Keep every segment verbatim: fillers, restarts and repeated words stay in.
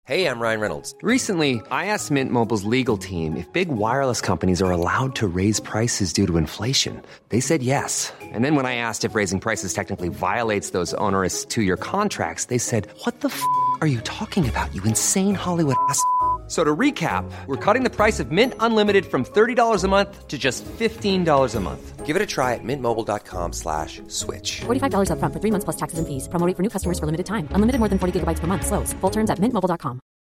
Hey, I'm Ryan Reynolds. Recently, I asked Mint Mobile's legal team if big wireless companies are allowed to raise prices due to inflation. They said yes. And then when I asked if raising prices technically violates those onerous two-year contracts, they said, what the f*** are you talking about, you insane Hollywood ass f- So to recap, we're cutting the price of Mint Unlimited from thirty dollars a month to just fifteen dollars a month. Give it a try at mintmobile.com slash switch. forty-five dollars up front for three months plus taxes and fees. Promo rate for new customers for limited time. Unlimited more than forty gigabytes per month. Slows full terms at mint mobile dot com.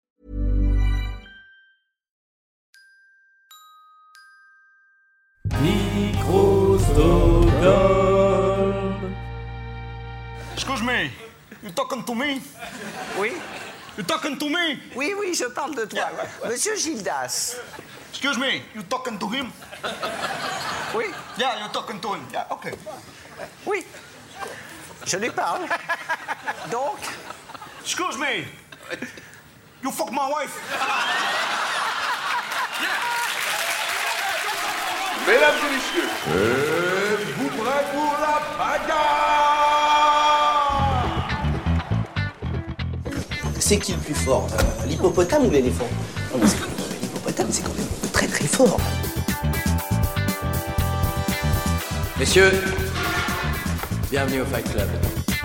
Excuse me, you talking to me? Oui, You talking to me? oui, oui, je parle de toi. Monsieur Gildas. Excuse me, you talking to him? Oui, Yeah, you talking to him. Yeah, okay. oui. Je lui parle. Donc, Excuse me, you fuck my wife? Mesdames et messieurs, êtes-vous prêts pour la bagarre? C'est qui le plus fort, euh, l'hippopotame ou l'éléphant? Non, mais c'est quand même l'hippopotame, c'est quand même très très fort. Messieurs, bienvenue au Fight Club.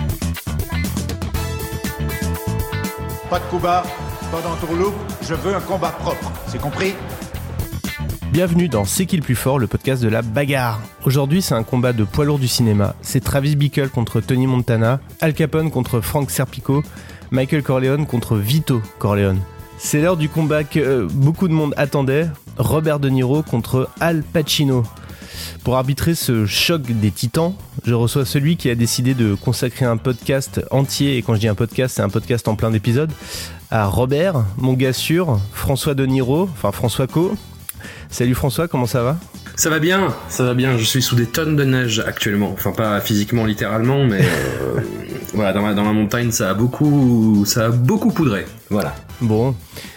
Pas de coup bas, pas d'entourloupe, je veux un combat propre, c'est compris? Bienvenue dans C'est qui le plus fort, le podcast de la bagarre. Aujourd'hui, c'est un combat de poids lourd du cinéma. C'est Travis Bickle contre Tony Montana, Al Capone contre Frank Serpico, Michael Corleone contre Vito Corleone. C'est l'heure du combat que euh, beaucoup de monde attendait, Robert De Niro contre Al Pacino. Pour arbitrer ce choc des titans, je reçois celui qui a décidé de consacrer un podcast entier, et quand je dis un podcast, c'est un podcast en plein d'épisodes, à Robert, mon gars sûr, François De Niro, enfin François Co. Salut François, comment ça va ? Ça va bien, ça va bien. Je suis sous des tonnes de neige actuellement. Enfin, pas physiquement, littéralement, mais euh, voilà, dans la, dans la montagne, ça a beaucoup, ça a beaucoup poudré. Voilà. Bon.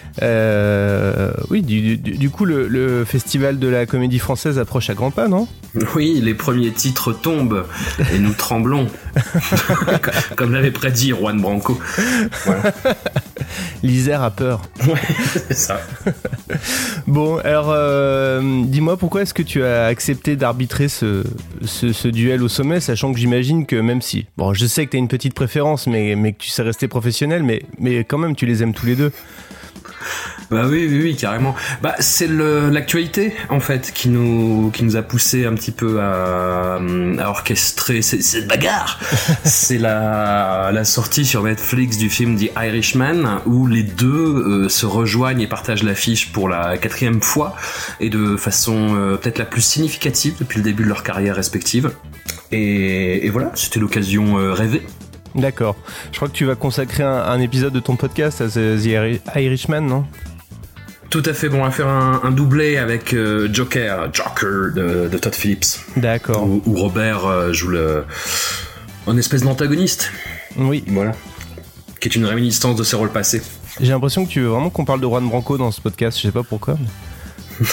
Euh, oui, du, du, du coup, le, le festival de la comédie française approche à grands pas, non ? Oui, les premiers titres tombent et nous tremblons. Comme l'avait prédit Juan Branco. Voilà. L'Isère a peur. Ouais, c'est ça. Bon, alors, euh, dis-moi, pourquoi est-ce que tu as accepté d'arbitrer ce, ce, ce duel au sommet, sachant que j'imagine que même si... Bon, je sais que tu as une petite préférence, mais, mais que tu sais rester professionnel, mais, mais quand même, tu les aimes tous les deux. Bah oui, oui, oui, carrément. Bah c'est le, l'actualité en fait qui nous qui nous a poussé un petit peu à, à orchestrer ces, cette bagarre. C'est la la sortie sur Netflix du film The Irishman où les deux euh, se rejoignent et partagent l'affiche pour la quatrième fois et de façon euh, peut-être la plus significative depuis le début de leur carrière respective. Et, et voilà, c'était l'occasion euh, rêvée. D'accord. Je crois que tu vas consacrer un, un épisode de ton podcast à The, The Irishman, non ? Tout à fait, bon, on va faire un, un doublé avec euh, Joker, Joker de, de Todd Phillips. D'accord. Où, où Robert euh, joue le, un espèce d'antagoniste. Oui. Voilà. Qui est une réminiscence de ses rôles passés. J'ai l'impression que tu veux vraiment qu'on parle de Juan Branco dans ce podcast, je sais pas pourquoi. Mais...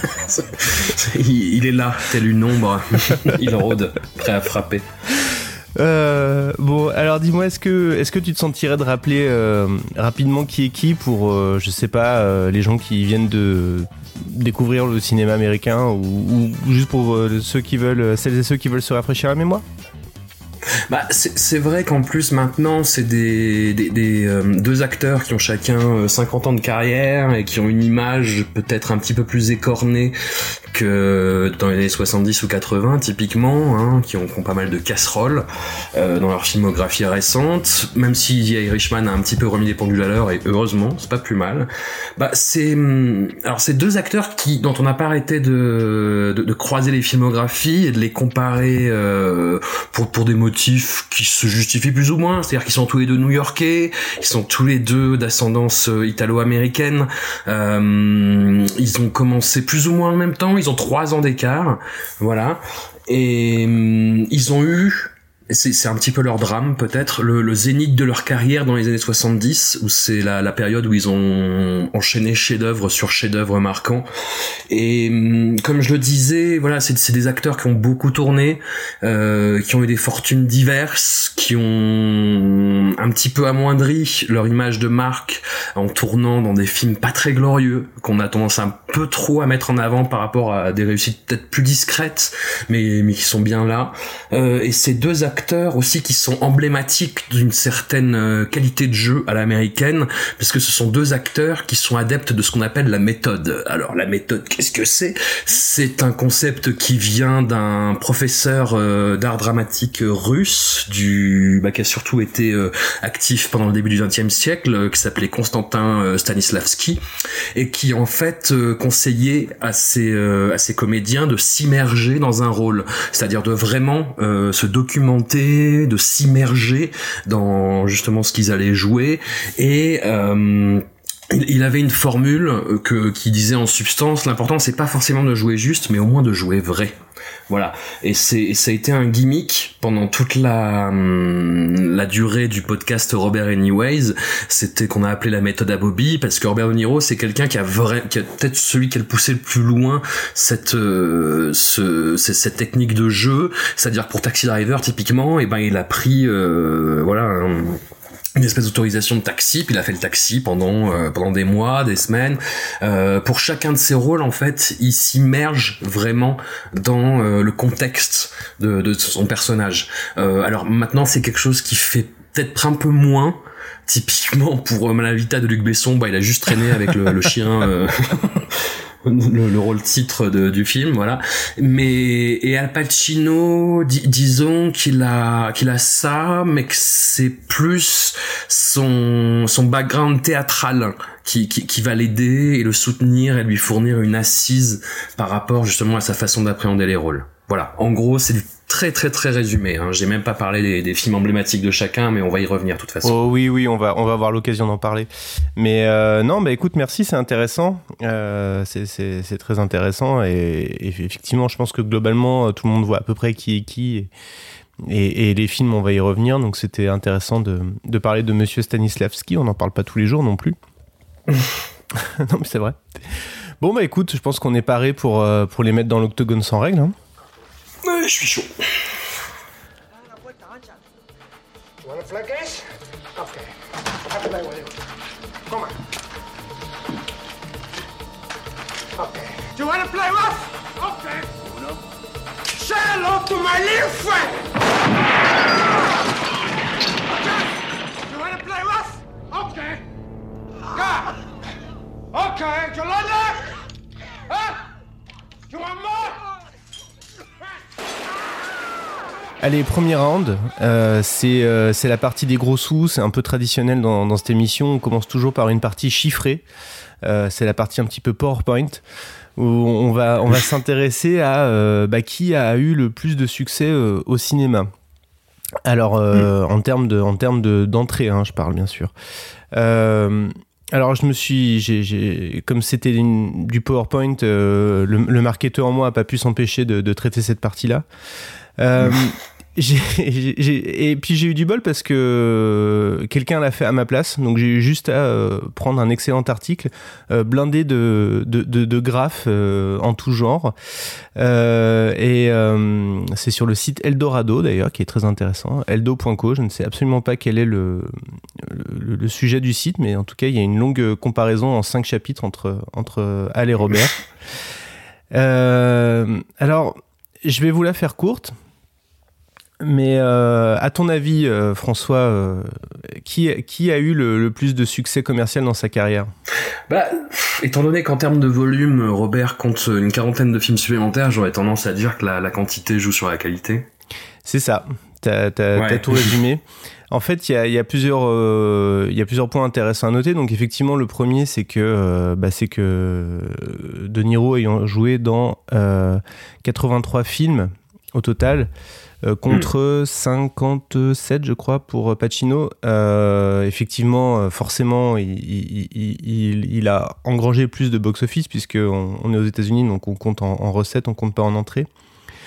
il, il est là, tel une ombre. Il rôde, prêt à frapper. Euh, bon, alors dis-moi, est-ce que, est-ce que tu te sentirais de rappeler euh, rapidement qui est qui pour, euh, je sais pas, euh, les gens qui viennent de découvrir le cinéma américain ou, ou juste pour euh, ceux qui veulent, celles et ceux qui veulent se rafraîchir la mémoire ? Bah, c'est, c'est vrai qu'en plus maintenant c'est des, des, des euh, deux acteurs qui ont chacun euh, cinquante ans de carrière et qui ont une image peut-être un petit peu plus écornée que dans les années soixante-dix ou quatre-vingts typiquement, hein, qui, ont, qui ont pas mal de casseroles euh, dans leur filmographie récente, même si The Irishman a un petit peu remis les pendules à l'heure et heureusement, c'est pas plus mal. Bah c'est alors c'est deux acteurs qui dont on n'a pas arrêté de, de de croiser les filmographies et de les comparer euh, pour pour des motifs qui se justifient plus ou moins, c'est-à-dire qu'ils sont tous les deux new-yorkais, ils sont tous les deux d'ascendance italo-américaine, euh, ils ont commencé plus ou moins en même temps, ils ont trois ans d'écart, voilà, et euh, ils ont eu C'est, c'est un petit peu leur drame, peut-être, le, le zénith de leur carrière dans les années soixante-dix, où c'est la, la période où ils ont enchaîné chef-d'œuvre sur chef-d'œuvre marquant. Et comme je le disais, voilà, c'est, c'est des acteurs qui ont beaucoup tourné, euh, qui ont eu des fortunes diverses, qui ont un petit peu amoindri leur image de marque en tournant dans des films pas très glorieux, qu'on a tendance un peu trop à mettre en avant par rapport à des réussites peut-être plus discrètes, mais, mais qui sont bien là. Euh, et ces deux acteurs acteurs aussi qui sont emblématiques d'une certaine qualité de jeu à l'américaine, parce que ce sont deux acteurs qui sont adeptes de ce qu'on appelle la méthode. Alors la méthode, qu'est-ce que c'est ? C'est un concept qui vient d'un professeur euh, d'art dramatique russe, du bah, qui a surtout été euh, actif pendant le début du vingtième siècle, euh, qui s'appelait Konstantin euh, Stanislavski, et qui en fait euh, conseillait à ses, euh, à ses comédiens de s'immerger dans un rôle, c'est-à-dire de vraiment euh, se documenter, de s'immerger dans justement ce qu'ils allaient jouer. Et euh, il avait une formule que qui disait en substance, l'important c'est pas forcément de jouer juste, mais au moins de jouer vrai. Voilà. Et c'est, et ça a été un gimmick pendant toute la, la durée du podcast Robert Anyways. C'était qu'on a appelé la méthode à Bobby, parce que Robert De Niro, c'est quelqu'un qui a vrai, qui a peut-être celui qui a le poussé le plus loin cette, euh, ce, cette technique de jeu. C'est-à-dire pour Taxi Driver, typiquement, et ben, il a pris, euh, voilà, un, une espèce d'autorisation de taxi, puis il a fait le taxi pendant euh, pendant des mois, des semaines. Euh, pour chacun de ses rôles, en fait, il s'immerge vraiment dans euh, le contexte de, de son personnage. Euh, alors maintenant, c'est quelque chose qui fait peut-être un peu moins. Typiquement pour euh, Malavita de Luc Besson, bah il a juste traîné avec le, le chien. Euh Le, le rôle titre de, du film, voilà. Mais et Al Pacino, di, disons qu'il a qu'il a ça, mais que c'est plus son son background théâtral qui qui, qui va l'aider et le soutenir et lui fournir une assise par rapport justement à sa façon d'appréhender les rôles. Voilà. En gros, c'est du très très très résumé. Hein. J'ai même pas parlé des, des films emblématiques de chacun, mais on va y revenir de toute façon. Oh oui oui, on va on va avoir l'occasion d'en parler. Mais euh, non, bah écoute, merci, c'est intéressant. Euh, c'est c'est c'est très intéressant et, et effectivement, je pense que globalement tout le monde voit à peu près qui est qui. Et... Et, et les films, on va y revenir, donc c'était intéressant de, de parler de Monsieur Stanislavski. On n'en parle pas tous les jours non plus. Non, mais c'est vrai. Bon, bah écoute, je pense qu'on est paré pour, euh, pour les mettre dans l'octogone sans règle. Hein. Ouais, je suis chaud. You wanna play games? Okay. I'll play with you. Come on. Okay. You wanna play rough? Okay. Uno. Say hello to my little friend! Okay. You wanna play rough? Okay. Yeah. Okay. Yolanda? Huh? You want more? Allez, premier round, euh, c'est, euh, c'est la partie des gros sous, c'est un peu traditionnel dans, dans cette émission, on commence toujours par une partie chiffrée, euh, c'est la partie un petit peu PowerPoint, où on va, on va s'intéresser à euh, bah, qui a eu le plus de succès euh, au cinéma. Alors, euh, mmh. en termes de, en termes de, d'entrée, hein, je parle bien sûr. Euh, alors, je me suis, j'ai, j'ai, comme c'était une, du PowerPoint, euh, le, le marketeur en moi n'a pas pu s'empêcher de, de traiter cette partie-là. Euh, j'ai, j'ai, j'ai, et puis j'ai eu du bol parce que quelqu'un l'a fait à ma place, donc j'ai eu juste à euh, prendre un excellent article euh, blindé de, de, de, de graphes euh, en tout genre, euh, et euh, c'est sur le site Eldorado d'ailleurs, qui est très intéressant, eldo point co. Je ne sais absolument pas quel est le, le, le sujet du site, mais en tout cas il y a une longue comparaison en cinq chapitres entre, entre Al et Robert. euh, alors je vais vous la faire courte. Mais euh, à ton avis, euh, François, euh, qui, qui a eu le, le plus de succès commercial dans sa carrière ? Bah, étant donné qu'en termes de volume, Robert compte une quarantaine de films supplémentaires, j'aurais tendance à dire que la, la quantité joue sur la qualité. C'est ça, t'as, t'as, ouais. t'as tout résumé. En fait, il y a, y a plusieurs, euh, y a plusieurs points intéressants à noter. Donc, effectivement, le premier, c'est que, euh, bah, c'est que De Niro ayant joué dans euh, quatre-vingt-trois films au total, Euh, contre mmh. cinquante-sept, je crois, pour Pacino. Euh, effectivement, forcément, il, il, il, il a engrangé plus de box-office, puisqu'on on est aux États-Unis, donc on compte en, en recettes, on compte pas en entrée.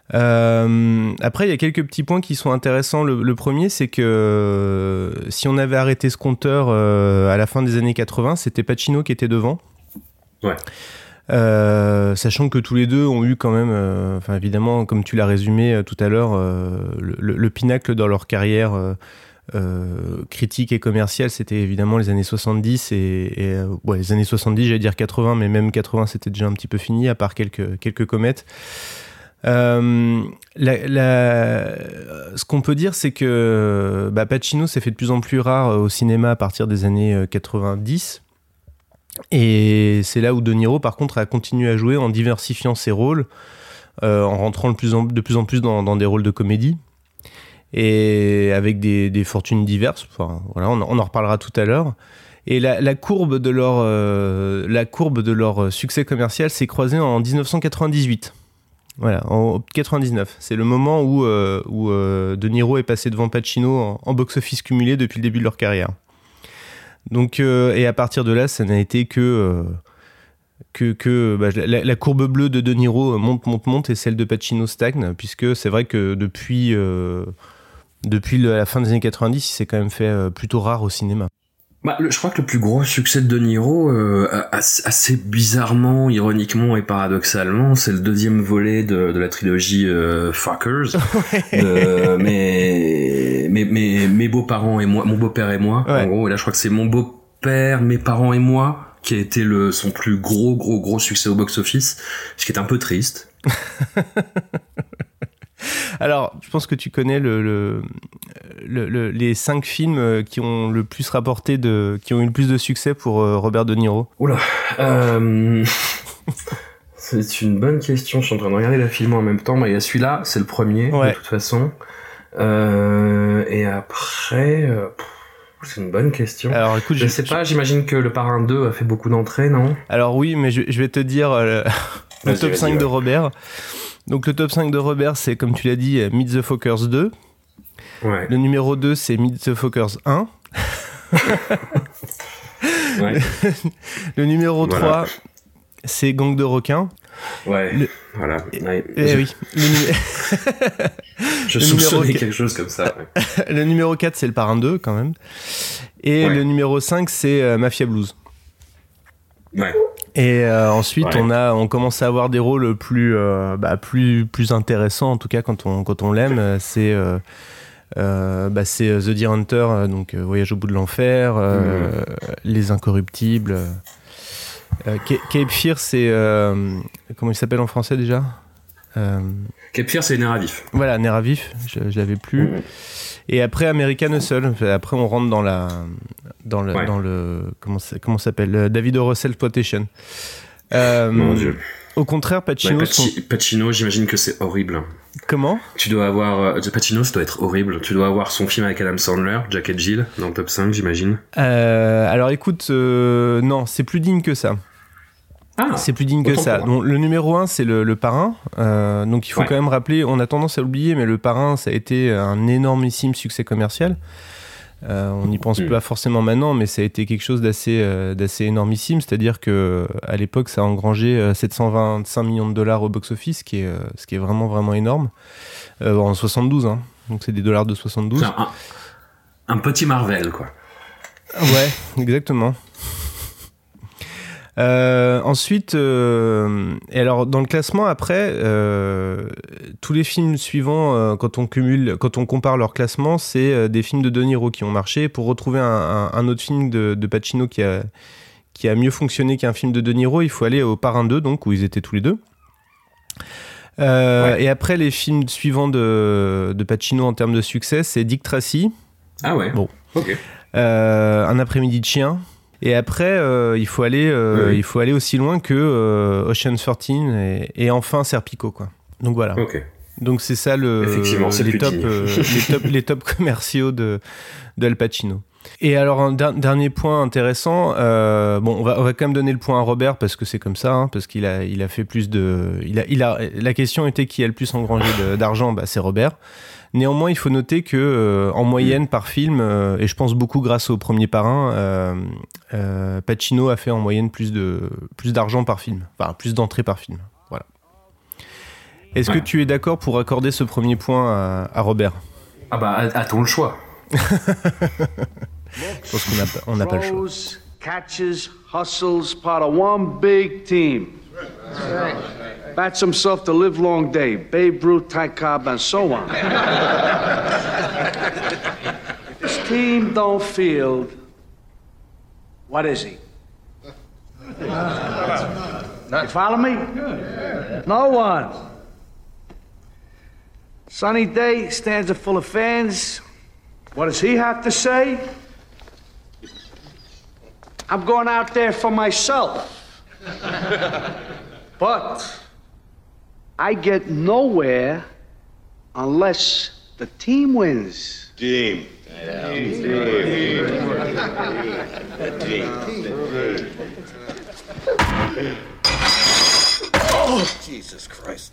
Euh, après, il y a quelques petits points qui sont intéressants. Le, le premier, c'est que euh, si on avait arrêté ce compteur euh, à la fin des années quatre-vingts, c'était Pacino qui était devant. Ouais. Euh, sachant que tous les deux ont eu quand même, enfin euh, évidemment, comme tu l'as résumé euh, tout à l'heure, euh, le, le, le pinacle dans leur carrière euh, euh, critique et commerciale, c'était évidemment les années soixante-dix et, et euh, ouais, les années soixante-dix, j'allais dire quatre-vingts, mais même quatre-vingts, c'était déjà un petit peu fini, à part quelques quelques comètes. Euh, la, la, ce qu'on peut dire, c'est que bah, Pacino s'est fait de plus en plus rare au cinéma à partir des années quatre-vingt-dix. Et c'est là où De Niro, par contre, a continué à jouer en diversifiant ses rôles, euh, en rentrant de plus en, de plus en plus dans, dans des rôles de comédie, et avec des, des fortunes diverses. Enfin, voilà, on, on en reparlera tout à l'heure. Et la, la, courbe de leur, euh, la courbe de leur succès commercial s'est croisée en dix-neuf cent quatre-vingt-dix-huit. Voilà, en quatre-vingt-dix-neuf. C'est le moment où, euh, où euh, De Niro est passé devant Pacino en, en box-office cumulé depuis le début de leur carrière. Donc, euh, et à partir de là, ça n'a été que, euh, que, que bah, la, la courbe bleue de De Niro monte, monte, monte, et celle de Pacino stagne, puisque c'est vrai que depuis, euh, depuis le, la fin des années quatre-vingt-dix, il s'est quand même fait euh, plutôt rare au cinéma. Bah, le, je crois que le plus gros succès de De Niro, euh, assez bizarrement, ironiquement et paradoxalement, c'est le deuxième volet de, de la trilogie euh, Fuckers. Ouais. De, mes, mes, mes, mes beaux-parents et moi, mon beau-père et moi. Ouais. En gros, et là, je crois que c'est mon beau-père, mes parents et moi, qui a été le, son plus gros, gros, gros succès au box-office, ce qui est un peu triste. Alors, je pense que tu connais le, le, le, le, les cinq films qui ont le plus rapporté, de, qui ont eu le plus de succès pour euh, Robert De Niro. Oula, euh... c'est une bonne question. Je suis en train de regarder la film en même temps. Il y a celui-là, c'est le premier, ouais. De toute façon. Euh... Et après, euh... c'est une bonne question. Alors, écoute, je, je sais pas. Je... J'imagine que le Parrain deux a fait beaucoup d'entrées, non? Alors oui, mais je, je vais te dire euh, le vas-y, top vas-y, cinq ouais. de Robert. Donc le top cinq de Robert, c'est comme tu l'as dit, Meet the Fockers deux. Ouais. Le numéro deux, c'est Meet the Fockers un. Ouais. Le, le numéro voilà. trois, c'est Gang de requins. Ouais, le... voilà. Ouais. Eh je... oui. Le numé... Je le soupçonnais numéro... quelque chose comme ça. Ouais. Le numéro quatre, c'est le Parrain deux, quand même. Et ouais. Le numéro cinq, c'est euh, Mafia Blues. Ouais. Et euh, ensuite, ouais. on a, on commence à avoir des rôles plus, euh, bah, plus, plus intéressants, en tout cas quand on, quand on l'aime. C'est, euh, euh, bah, c'est The Deer Hunter, donc euh, Voyage au bout de l'enfer, euh, mmh. Les Incorruptibles. Euh, Cape Fear, c'est euh, comment il s'appelle en français déjà? euh, Cape Fear, c'est Nerf à vif. Voilà, Nerf à vif. Je, je l'avais plus. Mmh. Et après American Hustle. Après, on rentre dans la, dans le, ouais. dans le, comment ça, comment ça s'appelle, David O. Russell Exploitation. Euh, Mon Dieu. Au contraire, Pacino. Ouais, Paci- son... Pacino, j'imagine que c'est horrible. Comment? Tu dois avoir, Pacino, ça doit être horrible. Tu dois avoir son film avec Adam Sandler, Jack et Jill, dans le top cinq, j'imagine. Euh, alors écoute, euh, non, c'est plus digne que ça. Ah, c'est plus digne que ça. Donc, le numéro un, c'est le, le Parrain. Euh, donc il faut ouais. quand même rappeler, on a tendance à l'oublier, mais le Parrain, ça a été un énormissime succès commercial. Euh, on n'y pense mmh. pas forcément maintenant, mais ça a été quelque chose d'assez, euh, d'assez énormissime. C'est-à-dire qu'à l'époque, ça a engrangé sept cent vingt-cinq millions de dollars au box-office, ce qui est, euh, ce qui est vraiment, vraiment énorme. Euh, en soixante-douze, hein. Donc c'est des dollars de soixante-douze. C'est un, un petit Marvel, quoi. Ouais, exactement. Euh, ensuite, euh, et alors dans le classement après, euh, tous les films suivants, euh, quand on cumule, quand on compare leur classement, c'est euh, des films de De Niro qui ont marché. Pour retrouver un, un, un autre film de, de Pacino qui a qui a mieux fonctionné qu'un film de De Niro, il faut aller au Parrain deux, donc où ils étaient tous les deux. Euh, ouais. Et après, les films suivants de de Pacino en termes de succès, c'est Dick Tracy. Ah ouais. Bon. Ok. Euh, Un après-midi de chien. Et après, euh, il faut aller, euh, oui. il faut aller aussi loin que euh, Ocean's treize et, et enfin Serpico, quoi. Donc voilà. Okay. Donc c'est ça le, Effectivement, c'est les, top, euh, les top, les top commerciaux de d'Al Pacino. Et alors un der- dernier point intéressant, euh, bon, on va, on va quand même donner le point à Robert parce que c'est comme ça, hein, parce qu'il a, il a fait plus de, il a, il a, la question était qui a le plus engrangé de, d'argent, bah c'est Robert. Néanmoins, il faut noter que euh, en moyenne mmh. par film, euh, et je pense beaucoup grâce au premier Parrain, euh, euh, Pacino a fait en moyenne plus de plus d'argent par film, enfin plus d'entrées par film. Voilà. Est-ce Ouais. que tu es d'accord pour accorder ce premier point à, à Robert? Ah bah, attends le choix. Je pense qu'on n'a pas, on n'a pas le choix. Throws, catches, hustles, part of one big team. Bats himself to live long day. Babe Ruth, Ty Cobb, and so on. This team don't field. What is he? You follow me? No one. Sunny day, stands are full of fans. What does he have to say? I'm going out there for myself. But I get nowhere unless the team wins. Team. Team. Team. Oh, Jesus Christ.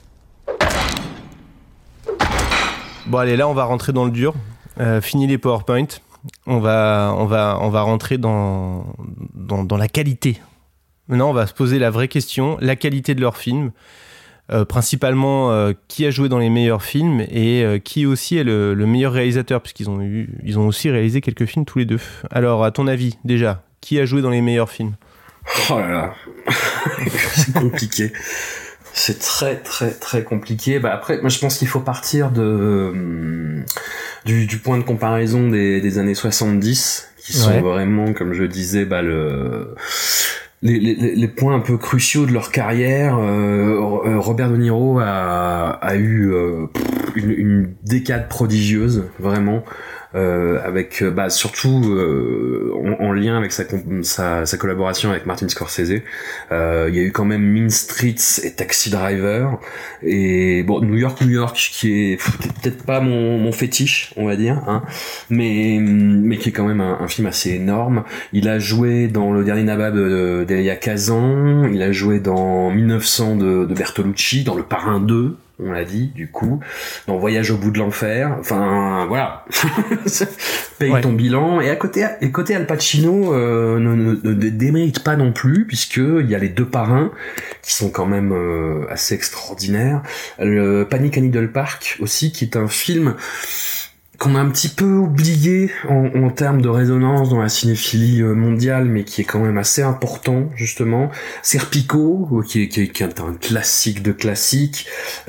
Bon allez, là on va rentrer dans le dur. Euh, fini les PowerPoint. On va, on va, on va rentrer dans, dans, dans la qualité. Maintenant, on va se poser la vraie question, la qualité de leurs films. Euh, principalement, euh, qui a joué dans les meilleurs films et euh, qui aussi est le, le meilleur réalisateur, puisqu'ils ont eu, ils ont aussi réalisé quelques films tous les deux. Alors, à ton avis, déjà, qui a joué dans les meilleurs films? Oh là là, c'est compliqué. C'est très très très compliqué. Bah après, moi je pense qu'il faut partir de euh, du, du point de comparaison des, des années soixante-dix, qui sont Ouais. vraiment, comme je disais, bah le les, les, les points un peu cruciaux de leur carrière. Euh, Robert De Niro a, a eu euh, une, une décade prodigieuse, vraiment. Euh, avec bah surtout euh, en, en lien avec sa, sa sa collaboration avec Martin Scorsese. Euh, il y a eu quand même Mean Streets et Taxi Driver, et bon, New York New York qui est peut-être pas mon mon fétiche, on va dire, hein, mais mais qui est quand même un, un film assez énorme. Il a joué dans Le Dernier Nabab de d'Elia Kazan, il a joué dans mille neuf cents de, de Bertolucci, dans Le Parrain deux, on l'a dit, du coup, dans Voyage au bout de l'enfer, enfin, voilà. Paye Ouais. ton bilan. Et à côté, et côté Al Pacino, euh, ne, ne, ne démérite pas non plus, puisque il y a les deux parrains, qui sont quand même euh, assez extraordinaires. Le Panic à Needle Park, aussi, qui est un film qu'on a un petit peu oublié en, en termes de résonance dans la cinéphilie mondiale, mais qui est quand même assez important, justement. Serpico, qui est, qui est, qui est un classique de classique.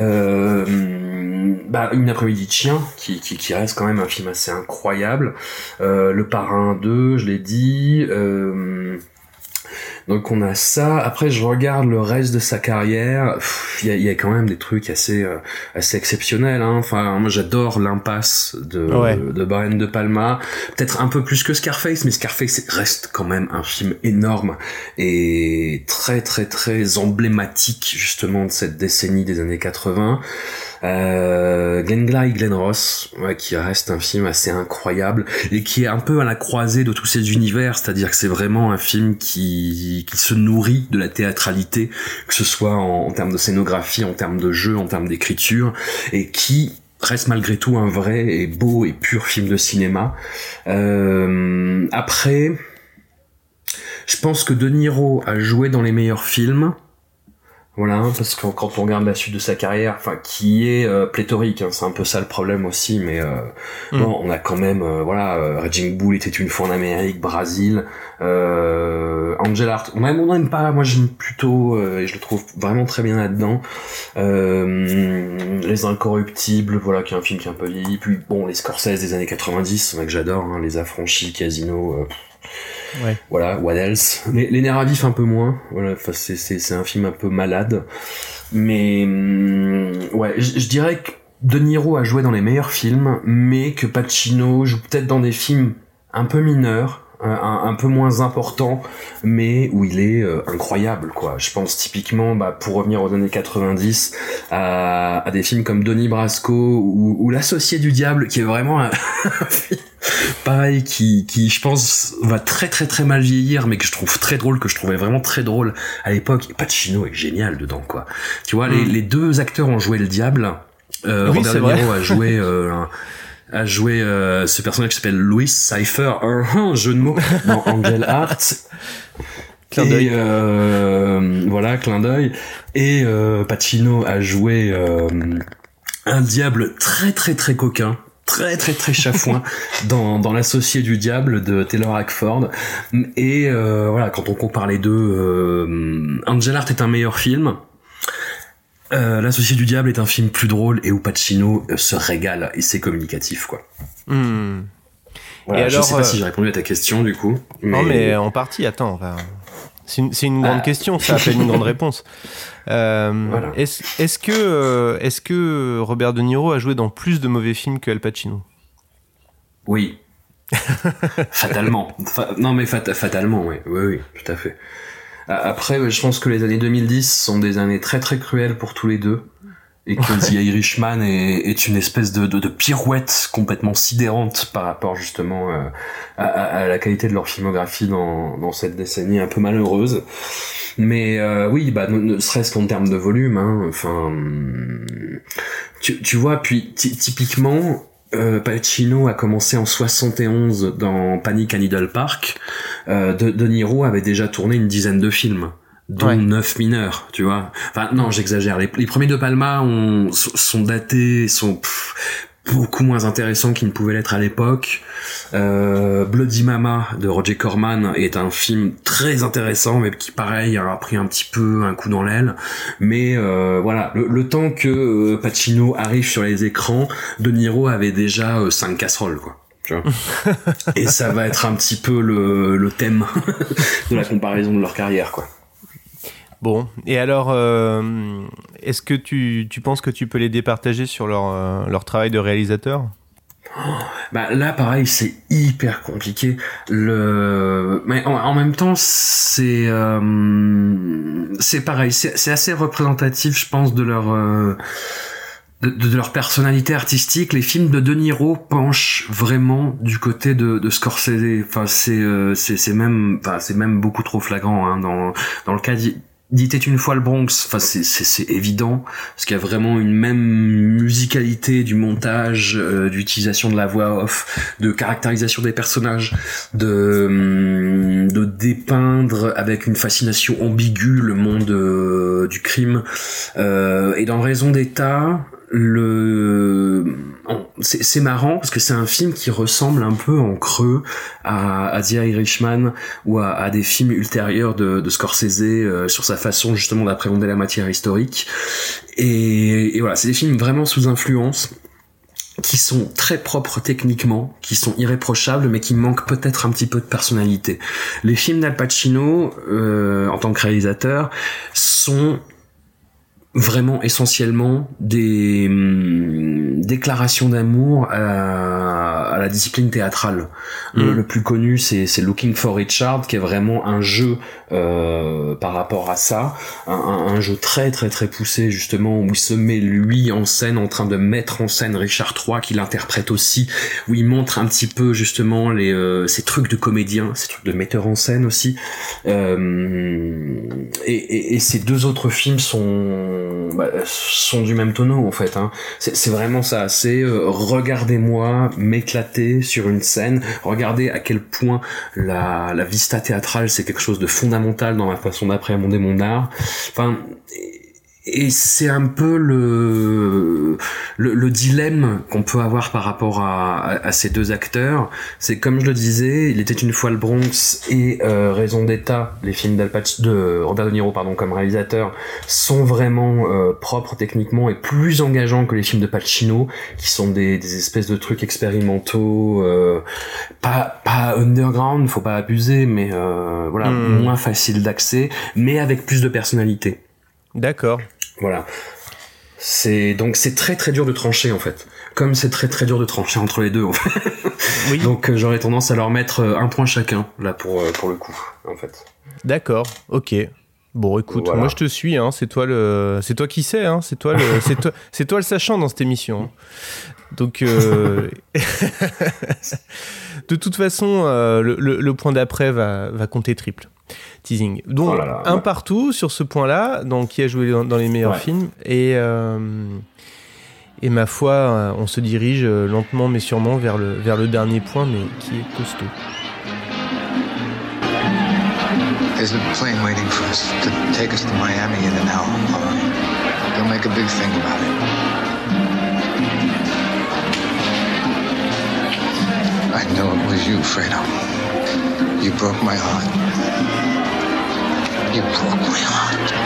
Euh, bah, Une après-midi de chien, qui, qui, qui reste quand même un film assez incroyable. Euh, Le Parrain deux, je l'ai dit. Euh, Donc on a ça. Après, je regarde le reste de sa carrière. Il y a, y a quand même des trucs assez euh, assez exceptionnels. Hein. Enfin, moi j'adore L'Impasse de Ouais. de Brian De Palma. Peut-être un peu plus que Scarface, mais Scarface reste quand même un film énorme et très très très emblématique justement de cette décennie des années quatre-vingts. Euh, Glenn Glen Ross, ouais, qui reste un film assez incroyable et qui est un peu à la croisée de tous ces univers, c'est-à-dire que c'est vraiment un film qui qui se nourrit de la théâtralité, que ce soit en, en termes de scénographie, en termes de jeu, en termes d'écriture, et qui reste malgré tout un vrai et beau et pur film de cinéma. Euh, après, je pense que De Niro a joué dans les meilleurs films. Voilà, parce que quand on regarde la suite de sa carrière, enfin, qui est euh, pléthorique, hein, c'est un peu ça le problème aussi, mais euh, Mm. bon, on a quand même, euh, voilà, euh, Raging Bull était une fois en Amérique, Brésil, euh, Angel Art, on aime, on aime pas, moi j'aime plutôt, euh, et je le trouve vraiment très bien là-dedans, euh, Les Incorruptibles, voilà, qui est un film qui est un peu vieilli, puis bon, les Scorsese des années quatre-vingt-dix, que j'adore, hein, Les Affranchis, Casino, euh, Ouais. voilà, what else. Les, les nerfs à vif un peu moins. Voilà, enfin c'est c'est c'est un film un peu malade, mais hum, ouais, je je dirais que De Niro a joué dans les meilleurs films, mais que Pacino joue peut-être dans des films un peu mineurs, un, un peu moins importants, mais où il est euh, incroyable, quoi. Je pense typiquement, bah, pour revenir aux années quatre-vingt-dix, à, à des films comme Donnie Brasco ou, ou L'Associé du Diable, qui est vraiment un film pareil, qui, qui, je pense, va très très très mal vieillir, mais que je trouve très drôle, que je trouvais vraiment très drôle à l'époque. Et Pacino est génial dedans, quoi. Tu vois, mm. les, les deux acteurs ont joué le diable. Euh, oui, Robert De Niro a joué, euh, un, a joué euh, ce personnage qui s'appelle Louis Cypher, un, un jeu de mots, dans Angel Heart. Clin et d'œil. euh, voilà, clin d'œil. Et euh, Pacino a joué euh, un diable très très très coquin, très très très chafouin dans dans l'associé du diable de Taylor Hackford. Et euh, voilà, quand on compare les deux, euh, Angel Heart est un meilleur film. Euh, L'associé du diable est un film plus drôle et où Pacino se régale et c'est communicatif, quoi. Hmm. Voilà, et je alors, sais pas euh... si j'ai répondu à ta question du coup. Mais... Non mais en partie, attends, on va... c'est une, c'est une grande ah. question, ça appelle une grande réponse. Euh, voilà. est-ce, est-ce que euh, est-ce que Robert De Niro a joué dans plus de mauvais films que Al Pacino ? Oui. Fatalement. Fa- non mais fat- fatalement, oui. oui, oui, tout à fait. Après, je pense que les années deux mille dix sont des années très très cruelles pour tous les deux. Et que The Irishman est, est une espèce de, de, de pirouette complètement sidérante par rapport justement euh, à, à la qualité de leur filmographie dans, dans cette décennie un peu malheureuse. Mais euh, oui, bah ne, ne serait-ce qu'en termes de volume, hein, enfin, tu, tu vois, puis t- typiquement, euh, Pacino a commencé en soixante et onze dans Panic à Needle Park. Euh, de, De Niro avait déjà tourné une dizaine de films. Dont ouais. neuf mineurs, tu vois. Enfin, non, j'exagère. Les, les premiers de Palma ont, sont datés, sont pff, beaucoup moins intéressants qu'ils ne pouvaient l'être à l'époque. Euh, Bloody Mama de Roger Corman est un film très intéressant, mais qui, pareil, a pris un petit peu un coup dans l'aile. Mais euh, voilà, le, le temps que euh, Pacino arrive sur les écrans, De Niro avait déjà euh, cinq casseroles, quoi. Tu vois. Et ça va être un petit peu le, le thème de la comparaison de leur carrière, quoi. Bon, et alors, euh, est-ce que tu, tu penses que tu peux les départager sur leur, euh, leur travail de réalisateur ? Bah là, pareil, c'est hyper compliqué. Le, mais en, en même temps, c'est euh, c'est pareil, c'est, c'est assez représentatif, je pense, de leur euh, de, de leur personnalité artistique. Les films de De Niro penchent vraiment du côté de, de Scorsese. Enfin, c'est euh, c'est c'est même, enfin, c'est même beaucoup trop flagrant, hein, dans dans le cas d'I- d'It était une fois le Bronx, enfin c'est c'est c'est évident parce qu'il y a vraiment une même musicalité du montage, euh, d'utilisation de la voix off, de caractérisation des personnages, de de dépeindre avec une fascination ambiguë le monde euh, du crime. Euh, et dans Raison d'État, le c'est, c'est marrant parce que c'est un film qui ressemble un peu en creux à, à The Irishman ou à, à des films ultérieurs de, de Scorsese euh, sur sa façon justement d'appréhender la matière historique. Et, et voilà, c'est des films vraiment sous influence, qui sont très propres techniquement, qui sont irréprochables, mais qui manquent peut-être un petit peu de personnalité. Les films d'Al Pacino, euh, en tant que réalisateur, sont vraiment essentiellement des hum, déclarations d'amour à, à la discipline théâtrale. Mm. Le, le plus connu, c'est, c'est Looking for Richard, qui est vraiment un jeu euh, par rapport à ça, un, un, un jeu très très très poussé justement, où il se met lui en scène, en train de mettre en scène Richard trois, qu'il interprète aussi, où il montre un petit peu justement les euh, ces trucs de comédien, ces trucs de metteur en scène aussi. Euh, et, et, et ces deux autres films sont Bah, sont du même tonneau en fait, hein. c'est, c'est vraiment ça, c'est euh, regardez-moi m'éclater sur une scène, regardez à quel point la, la vista théâtrale c'est quelque chose de fondamental dans ma façon d'appréhender mon art. Enfin, et c'est un peu le, le le dilemme qu'on peut avoir par rapport à, à, à ces deux acteurs. C'est comme je le disais, Il était une fois le Bronx et euh, Raison d'État, les films d'Al Pac- de Robert De Niro pardon comme réalisateur, sont vraiment euh, propres techniquement et plus engageants que les films de Pacino, qui sont des des espèces de trucs expérimentaux, euh, pas pas underground, faut pas abuser, mais euh, voilà, mmh. moins facile d'accès, mais avec plus de personnalité. D'accord. Voilà. C'est donc c'est très très dur de trancher en fait. Comme c'est très très dur de trancher entre les deux en fait. Oui. Donc euh, j'aurais tendance à leur mettre euh, un point chacun là pour euh, pour le coup en fait. D'accord. OK. Bon, écoute, voilà. Moi je te suis hein, c'est toi le c'est toi qui sais hein, c'est toi le c'est toi c'est toi le sachant dans cette émission. Donc euh... de toute façon euh, le, le le point d'après va va compter triple. Teasing. Donc, oh là là, un ouais. partout sur ce point-là, donc qui a joué dans, dans les meilleurs ouais. films. Et, euh, et ma foi, on se dirige lentement mais sûrement vers le, vers le dernier point, mais qui est costaud. There's a plane waiting for us to take us to Miami in an hour. They'll make a big thing about it. I know it was you, Fredo. You broke my heart. You broke my heart.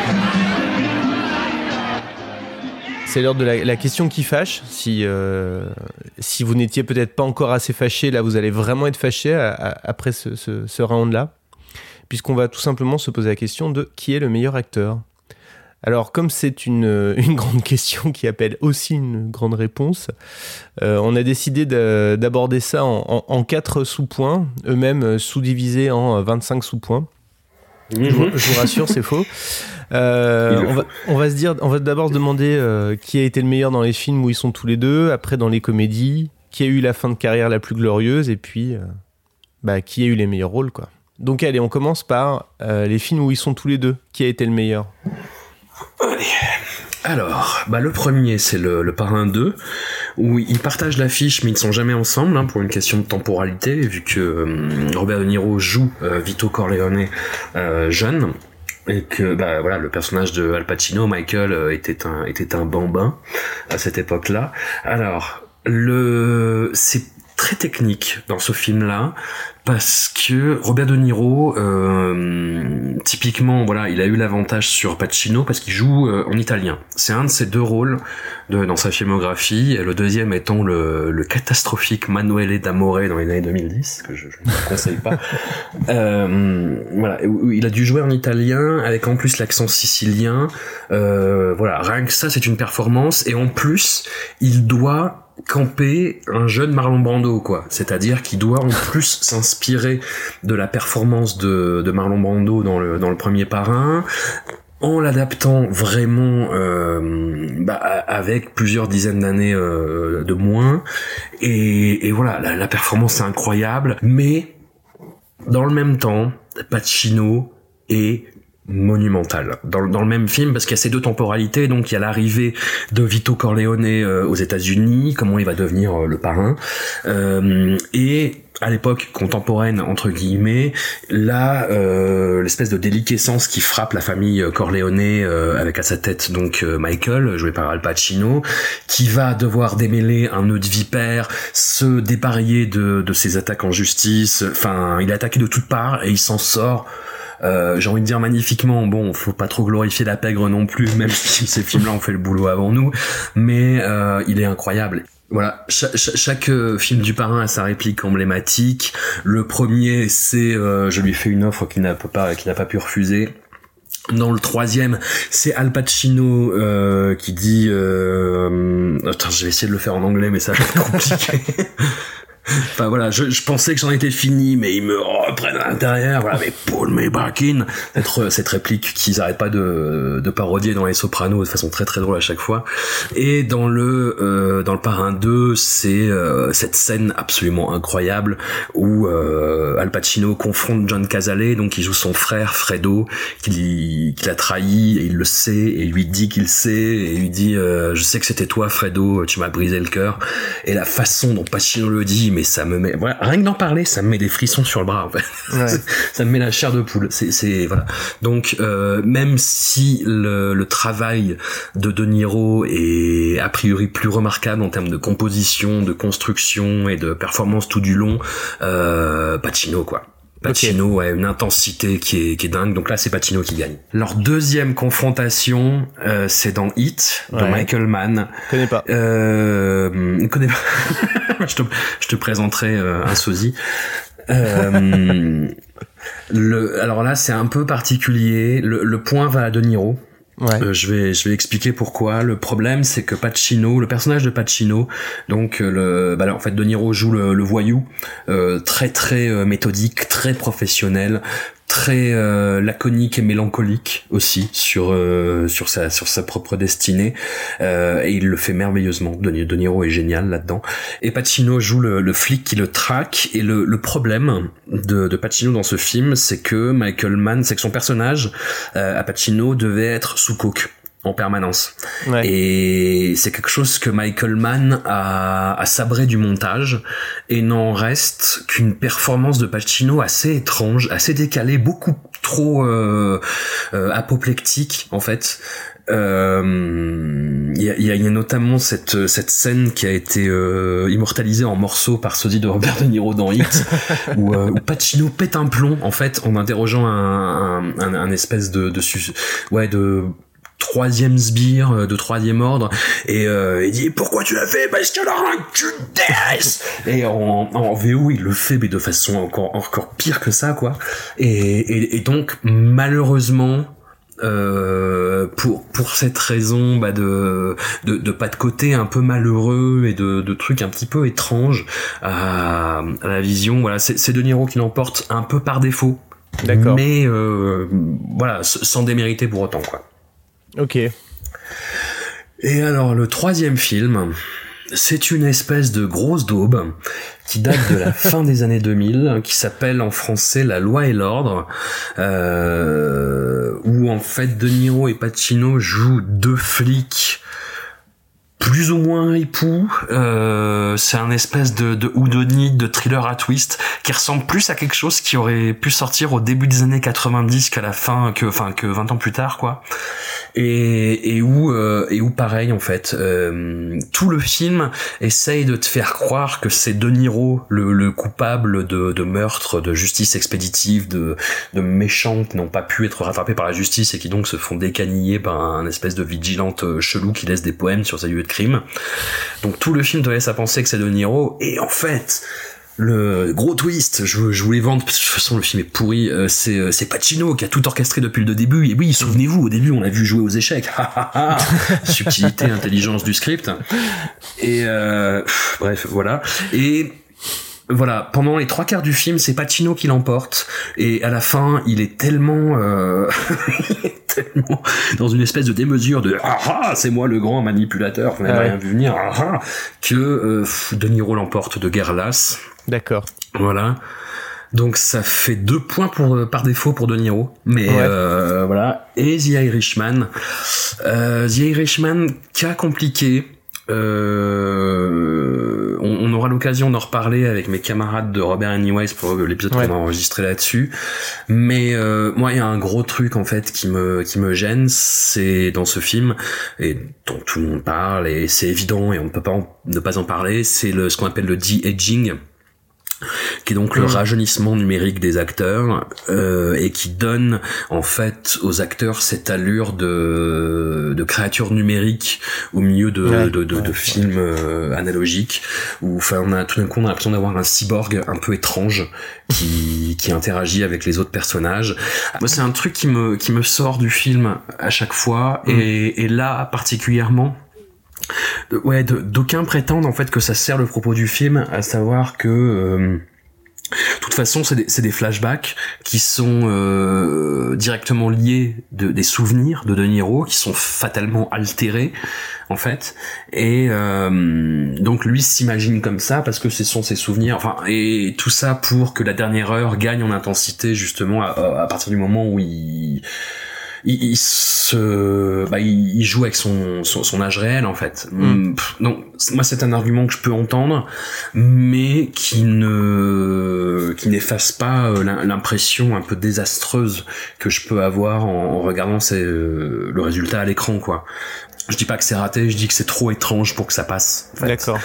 C'est l'heure de la, la question qui fâche. Si, euh, si vous n'étiez peut-être pas encore assez fâché, là vous allez vraiment être fâché à, à, après ce, ce, ce round-là. Puisqu'on va tout simplement se poser la question de qui est le meilleur acteur. Alors, comme c'est une, une grande question qui appelle aussi une grande réponse, euh, on a décidé de, d'aborder ça en, en, en quatre sous-points, eux-mêmes sous-divisés en vingt-cinq sous-points. Mmh. Je, vous, je vous rassure, c'est faux. Euh, on, va, on va se dire, on va d'abord se demander euh, qui a été le meilleur dans les films où ils sont tous les deux, après dans les comédies, qui a eu la fin de carrière la plus glorieuse, et puis euh, bah, qui a eu les meilleurs rôles, quoi. Donc allez, on commence par euh, les films où ils sont tous les deux. Qui a été le meilleur ? Allez. Alors, bah le premier, c'est le, le Parrain deux, où ils partagent l'affiche, mais ils ne sont jamais ensemble, hein, pour une question de temporalité, vu que euh, Robert De Niro joue euh, Vito Corleone euh, jeune, et que bah voilà, le personnage de Al Pacino, Michael, euh, était un était un bambin à cette époque-là. Alors, le c'est très technique dans ce film-là, parce que Robert De Niro, euh, typiquement, voilà, il a eu l'avantage sur Pacino parce qu'il joue euh, en italien. C'est un de ses deux rôles de, dans sa filmographie, et le deuxième étant le, le catastrophique Manuele d'Amore dans les années deux mille dix, que je ne vous conseille pas. euh, voilà, il a dû jouer en italien avec en plus l'accent sicilien. Euh, voilà, rien que ça, c'est une performance, et en plus, il doit camper un jeune Marlon Brando, quoi. C'est-à-dire qu'il doit en plus s'inspirer de la performance de, de Marlon Brando dans le, dans le premier Parrain, en l'adaptant vraiment euh, bah, avec plusieurs dizaines d'années euh, de moins. Et, et voilà, la, la performance est incroyable, mais dans le même temps, Pacino est monumental dans, dans le même film, parce qu'il y a ces deux temporalités. Donc il y a l'arrivée de Vito Corleone euh, aux États-Unis, comment il va devenir euh, le parrain, euh, et à l'époque contemporaine entre guillemets, là euh, l'espèce de déliquescence qui frappe la famille Corleone, euh, avec à sa tête donc euh, Michael, joué par Al Pacino, qui va devoir démêler un nœud de vipère, se dépareiller de, de ses attaques en justice. Enfin, il est attaqué de toutes parts et il s'en sort. Euh, j'ai envie de dire magnifiquement. Bon, faut pas trop glorifier la pègre non plus, même si ces films-là ont fait le boulot avant nous, mais euh, il est incroyable. Voilà, chaque, chaque film du Parrain a sa réplique emblématique. Le premier, c'est euh, je lui fais une offre qu'il n'a pas qu'il n'a pas pu refuser. Dans le troisième, c'est Al Pacino euh, qui dit euh, attends, je vais essayer de le faire en anglais, mais ça va être compliqué. Enfin voilà, je, je pensais que j'en étais fini, mais ils me reprennent à l'intérieur. Voilà, mais pull me back in. Cette, cette réplique qu'ils arrêtent pas de, de parodier dans Les Sopranos de façon très très drôle à chaque fois. Et dans le euh, dans le Parrain deux, c'est euh, cette scène absolument incroyable où euh, Al Pacino confronte John Cazale, donc il joue son frère Fredo, qui qui l'a trahi, et il le sait, et il lui dit qu'il sait, et il lui dit euh, je sais que c'était toi Fredo, tu m'as brisé le cœur. Et la façon dont Pacino le dit, mais ça me met, voilà, rien que d'en parler, ça me met des frissons sur le bras, en fait. Ouais. Ça me met la chair de poule. C'est, c'est, voilà. Donc, euh, même si le, le travail de De Niro est a priori plus remarquable en termes de composition, de construction et de performance tout du long, euh, Pacino, quoi. Pacino a okay. ouais, une intensité qui est, qui est dingue. Donc là, c'est Pacino qui gagne. Leur deuxième confrontation, euh, c'est dans Heat, de ouais. Michael Mann. Connais pas. Euh, connais pas. je te, je te présenterai euh, un sosie. Euh, le, alors là, c'est un peu particulier. Le, le point va à De Niro. Ouais. Euh, je vais je vais expliquer pourquoi. Le problème, c'est que Pacino, le personnage de Pacino, donc le bah là, en fait De Niro joue le, le voyou, euh, très très euh, méthodique, très professionnel, très euh, laconique et mélancolique aussi sur euh, sur sa sur sa propre destinée, euh, et il le fait merveilleusement. De, De Niro est génial là-dedans. Et Pacino joue le, le flic qui le traque. Et le, le problème de, de Pacino dans ce film, c'est que Michael Mann, c'est que son personnage euh, à Pacino devait être sous coke. en permanence. Ouais. Et c'est quelque chose que Michael Mann a, a sabré du montage, et n'en reste qu'une performance de Pacino assez étrange, assez décalée, beaucoup trop euh, euh, apoplectique en fait. Il euh, y, a, y, a, y a notamment cette cette scène qui a été euh, immortalisée en morceaux par sosie de Robert De Niro dans Hit, où, euh, où Pacino pète un plomb en fait en interrogeant un un, un, un espèce de de ouais de troisième sbire de troisième ordre, et euh, il dit pourquoi tu l'as fait, parce que là tu délaisses, et en, en V O il le fait mais de façon encore encore pire que ça quoi, et et, et donc malheureusement Euh, pour pour cette raison bah de, de de pas de côté un peu malheureux et de de trucs un petit peu étranges à, à la vision, voilà, c'est c'est De Niro qui l'emporte un peu par défaut. D'accord. Mais euh, voilà, sans démériter pour autant quoi. Ok. Et alors le troisième film, c'est une espèce de grosse daube qui date de la fin des années deux mille, qui s'appelle en français La Loi et l'Ordre, euh, où en fait De Niro et Pacino jouent deux flics plus ou moins époux. Euh, c'est un espèce de, de whodunit, de thriller à twist qui ressemble plus à quelque chose qui aurait pu sortir au début des années quatre-vingt-dix qu'à la fin, que enfin que vingt ans plus tard quoi. Et, et où euh, et où pareil en fait, euh, tout le film essaye de te faire croire que c'est De Niro le, le coupable de, de meurtre, de justice expéditive, de, de méchants qui n'ont pas pu être rattrapés par la justice et qui donc se font décaniller par un espèce de vigilante chelou qui laisse des poèmes sur ses lieux de crime. Donc tout le film te laisse à penser que c'est De Niro, et en fait le gros twist, je, je voulais vendre, parce que de toute façon le film est pourri, euh, c'est, c'est Pacino qui a tout orchestré depuis le début, et oui, souvenez-vous, au début on l'a vu jouer aux échecs, subtilité, intelligence du script, et euh, pff, bref, voilà, et voilà, pendant les trois quarts du film, c'est Pacino qui l'emporte, et à la fin, il est tellement, euh, il est tellement dans une espèce de démesure de ah ah, c'est moi le grand manipulateur, vous n'avez ouais. rien vu venir, ah ah, que euh, De Niro l'emporte de guerre lasse. D'accord. Voilà. Donc ça fait deux points pour par défaut pour De Niro, mais ouais. euh, voilà. Et The Irishman, euh, The Irishman, cas compliqué. Euh, on, on aura l'occasion d'en reparler avec mes camarades de Robert Anyways pour l'épisode ouais. qu'on a enregistré là-dessus. Mais euh, moi, il y a un gros truc en fait qui me qui me gêne, c'est dans ce film et dont tout le monde parle et c'est évident et on ne peut pas en, ne pas en parler. C'est le ce qu'on appelle le de-aging, qui est donc le rajeunissement numérique des acteurs euh, et qui donne en fait aux acteurs cette allure de de créatures numériques au milieu de ouais, de, de, ouais, de films euh, analogiques où enfin on a tout d'un coup on a l'impression d'avoir un cyborg un peu étrange qui qui interagit avec les autres personnages. Moi c'est un truc qui me qui me sort du film à chaque fois mm. et et là particulièrement. Ouais, de, d'aucuns prétendent en fait que ça sert le propos du film, à savoir que euh, de toute façon c'est des, c'est des flashbacks qui sont euh, directement liés de, des souvenirs de De Niro qui sont fatalement altérés en fait, et euh, donc lui s'imagine comme ça parce que ce sont ses souvenirs, enfin, et tout ça pour que la dernière heure gagne en intensité justement à, à partir du moment où il Il, il se, bah, il, il joue avec son, son, son âge réel en fait. Mm. Donc moi c'est un argument que je peux entendre, mais qui ne, qui n'efface pas l'impression un peu désastreuse que je peux avoir en, en regardant ces, euh, le résultat à l'écran quoi. Je dis pas que c'est raté, je dis que c'est trop étrange pour que ça passe. En fait. D'accord.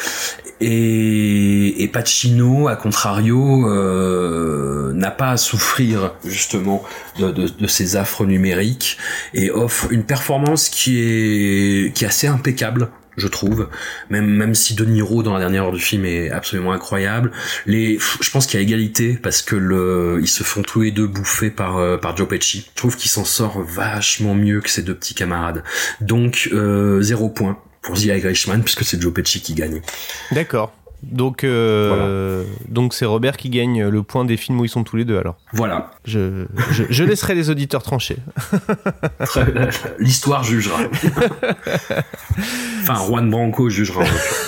Et, et Pacino, à contrario, euh, n'a pas à souffrir justement de, de, de ces affres numériques et offre une performance qui est qui est assez impeccable, je trouve. Même même si De Niro dans la dernière heure du film est absolument incroyable, les je pense qu'il y a égalité parce que le ils se font tous les deux bouffer par euh, par Joe Pesci. Je trouve qu'il s'en sort vachement mieux que ses deux petits camarades. Donc euh, zéro point pour The Irishman puisque c'est Joe Pesci qui gagne. D'accord. Donc, euh, voilà. Donc c'est Robert qui gagne le point des films où ils sont tous les deux alors. Voilà. Je, je, je laisserai les auditeurs trancher. L'histoire jugera. Enfin, Juan Branco jugera.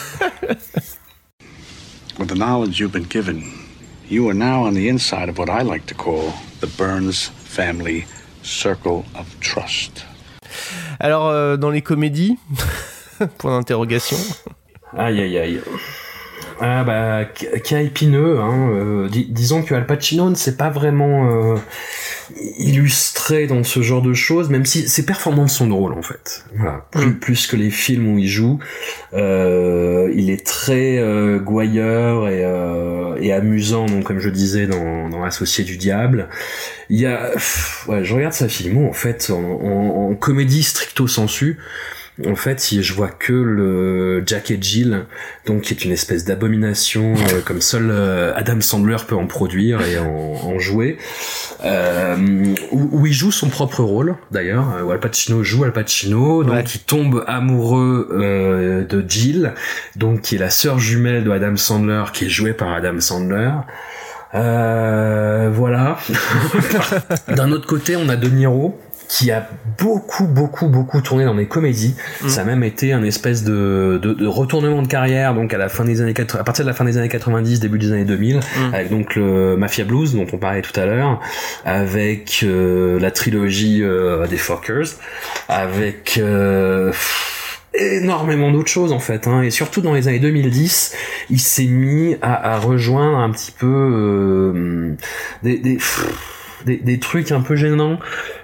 With the knowledge you've been given, you are now on the inside of what I like to call the Burns family circle of trust. Alors, euh, dans les comédies, point d'interrogation. Aïe, aïe, aïe. Ah bah, cas épineux, hein. Euh, dis- disons que Al Pacino ne s'est pas vraiment euh, illustré dans ce genre de choses, même si ses performances sont drôles en fait. Voilà, plus, mm. plus que les films où il joue, euh, il est très euh, gouailleur et, euh, et amusant, donc comme je disais dans, dans Associé du diable. Il y a, pff, ouais, je regarde sa filmo en fait en, en, en comédie stricto sensu. En fait, si je vois que le Jack et Jill, donc qui est une espèce d'abomination euh, comme seul euh, Adam Sandler peut en produire et en, en jouer, euh, où, où il joue son propre rôle d'ailleurs, où Al Pacino joue Al Pacino, donc ouais. il tombe amoureux euh, de Jill, donc qui est la sœur jumelle de Adam Sandler, qui est jouée par Adam Sandler. Euh, voilà. D'un autre côté, on a De Niro, qui a beaucoup, beaucoup, beaucoup tourné dans des comédies. Mmh. Ça a même été un espèce de, de, de retournement de carrière, donc à la fin des années quatre-vingts, à partir de la fin des années quatre-vingt-dix, début des années deux mille, mmh. avec donc le Mafia Blues, dont on parlait tout à l'heure, avec euh, la trilogie euh, des Fockers, avec euh, énormément d'autres choses en fait, hein. Et surtout dans les années deux mille dix, il s'est mis à, à rejoindre un petit peu euh, des... des pff, Des, des trucs un peu gênants,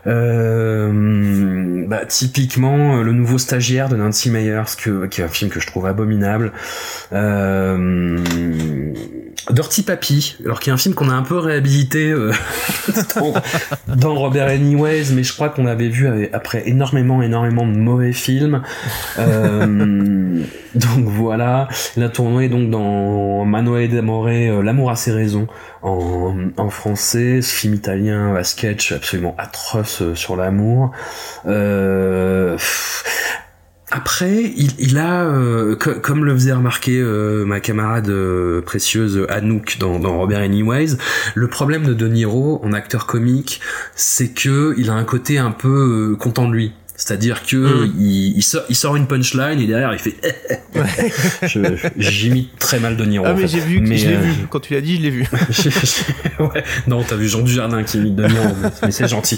euh, bah, typiquement le nouveau stagiaire de Nancy Meyers, que, qui est un film que je trouve abominable, euh, Dirty Papi, alors qui est un film qu'on a un peu réhabilité euh, dans, dans Robert Anyways, mais je crois qu'on avait vu après énormément énormément de mauvais films, euh, donc voilà. La tournée donc dans Mano d'Amore, euh, L'amour a ses raisons en, en français, ce film italien à sketch absolument atroce sur l'amour. Euh, Après, il, il a, euh, co- comme le faisait remarquer euh, ma camarade euh, précieuse Anouk dans, dans Robert Anyways, le problème de De Niro en acteur comique, c'est que il a un côté un peu euh, content de lui. C'est-à-dire que mmh. il, il, sort, il sort une punchline et derrière il fait je, j'imite très mal De Niro. Ah mais en fait. j'ai vu, mais, je l'ai euh, vu. Quand tu l'as dit, je l'ai vu. ouais. Non, t'as vu Jean Dujardin qui imite De Niro, mais, mais c'est gentil.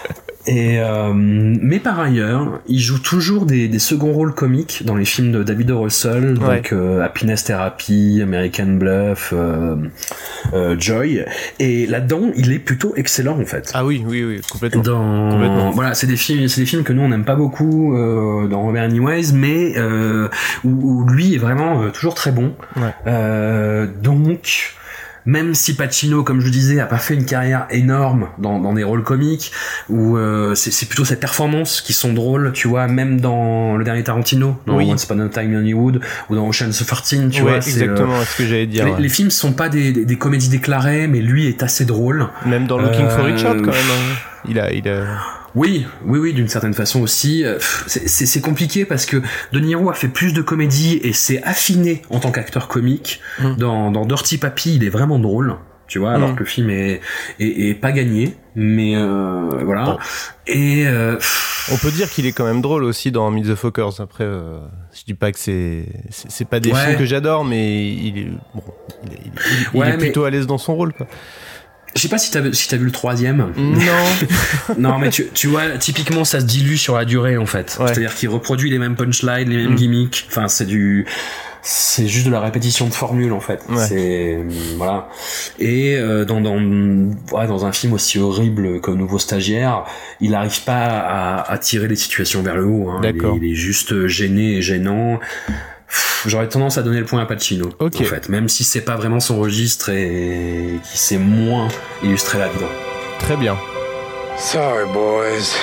Et euh, mais par ailleurs, il joue toujours des, des seconds rôles comiques dans les films de David O. Russell, donc ouais. euh, Happiness Therapy, American Bluff, euh, euh, Joy. Et là-dedans, il est plutôt excellent en fait. Ah oui, oui, oui, complètement. Dans, complètement. Voilà, c'est des films, c'est des films que nous on n'aime pas beaucoup euh, dans Robert Anyways, mais euh, où, où lui est vraiment euh, toujours très bon. Ouais. Euh, donc. Même si Pacino, comme je disais, a pas fait une carrière énorme dans, dans des rôles comiques, où euh, c'est, c'est plutôt ses performances qui sont drôles, tu vois, même dans le dernier Tarantino, dans oui. Once Upon a Time in Hollywood, ou dans Ocean's treize, tu ouais, vois. Exactement, c'est, euh, ce que j'allais dire. Les, ouais. les films sont pas des, des, des comédies déclarées, mais lui est assez drôle. Même dans Looking euh, for Richard, quand même. Hein. Il a, il a... Oui, oui, oui, d'une certaine façon aussi. C'est, c'est, c'est compliqué parce que De Niro a fait plus de comédie et s'est affiné en tant qu'acteur comique. Mmh. Dans, dans Dirty Papi, il est vraiment drôle, tu vois, alors mmh. que le film est, est, est pas gagné, mais euh, voilà. Bon. Et euh, on peut dire qu'il est quand même drôle aussi dans Meet the Fockers. Après, euh, je dis pas que c'est, c'est, c'est pas des ouais. films que j'adore, mais il est, bon, il est, il est, il ouais, est plutôt mais... à l'aise dans son rôle, quoi. Je sais pas si t'as si t'as vu le troisième. Non. Non, mais tu tu vois, typiquement ça se dilue sur la durée en fait. Ouais. C'est-à-dire qu'il reproduit les mêmes punchlines, les mêmes mm. gimmicks. Enfin, c'est du c'est juste de la répétition de formules en fait. Ouais. C'est voilà. Et euh, dans dans ouais, dans un film aussi horrible comme Nouveau Stagiaire, il arrive pas à, à tirer les situations vers le haut. Hein. D'accord. Il est, il est juste gêné et gênant. J'aurais tendance à donner le point à Pacino, okay. en fait, même si c'est pas vraiment son registre et qui s'est moins illustré là-dedans. Très bien. Sorry, boys.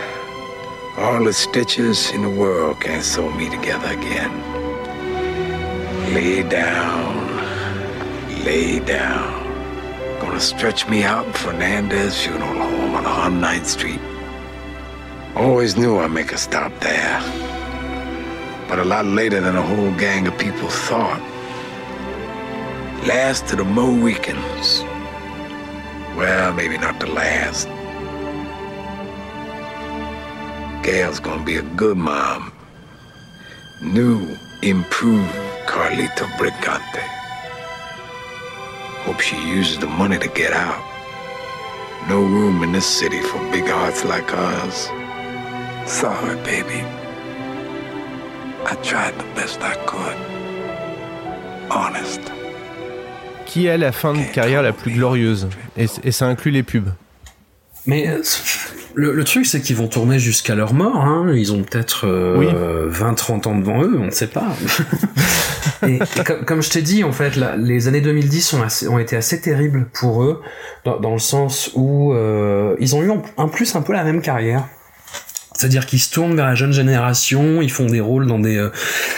All the stitches in the world can't sew me together again. Lay down, lay down. Gonna stretch me out in Fernandez Funeral Home on one hundred ninth Street. Always knew I'd make a stop there. But a lot later than a whole gang of people thought. Last of the Mohicans. Well, maybe not the last. Gail's gonna be a good mom. New, improved Carlito Brigante. Hope she uses the money to get out. No room in this city for big hearts like ours. Sorry, baby. I tried the best I could. Honest. Qui a la fin de carrière la plus glorieuse ? Et, et ça inclut les pubs. Mais euh, le, le truc, c'est qu'ils vont tourner jusqu'à leur mort. Hein. Ils ont peut-être euh, oui. vingt trente ans devant eux, on ne sait pas. et, et comme, comme je t'ai dit, en fait, là, les années deux mille dix ont, assez, ont été assez terribles pour eux, dans, dans le sens où euh, ils ont eu en, en plus un peu la même carrière. C'est-à-dire qu'ils se tournent vers la jeune génération, ils font des rôles dans des... Euh,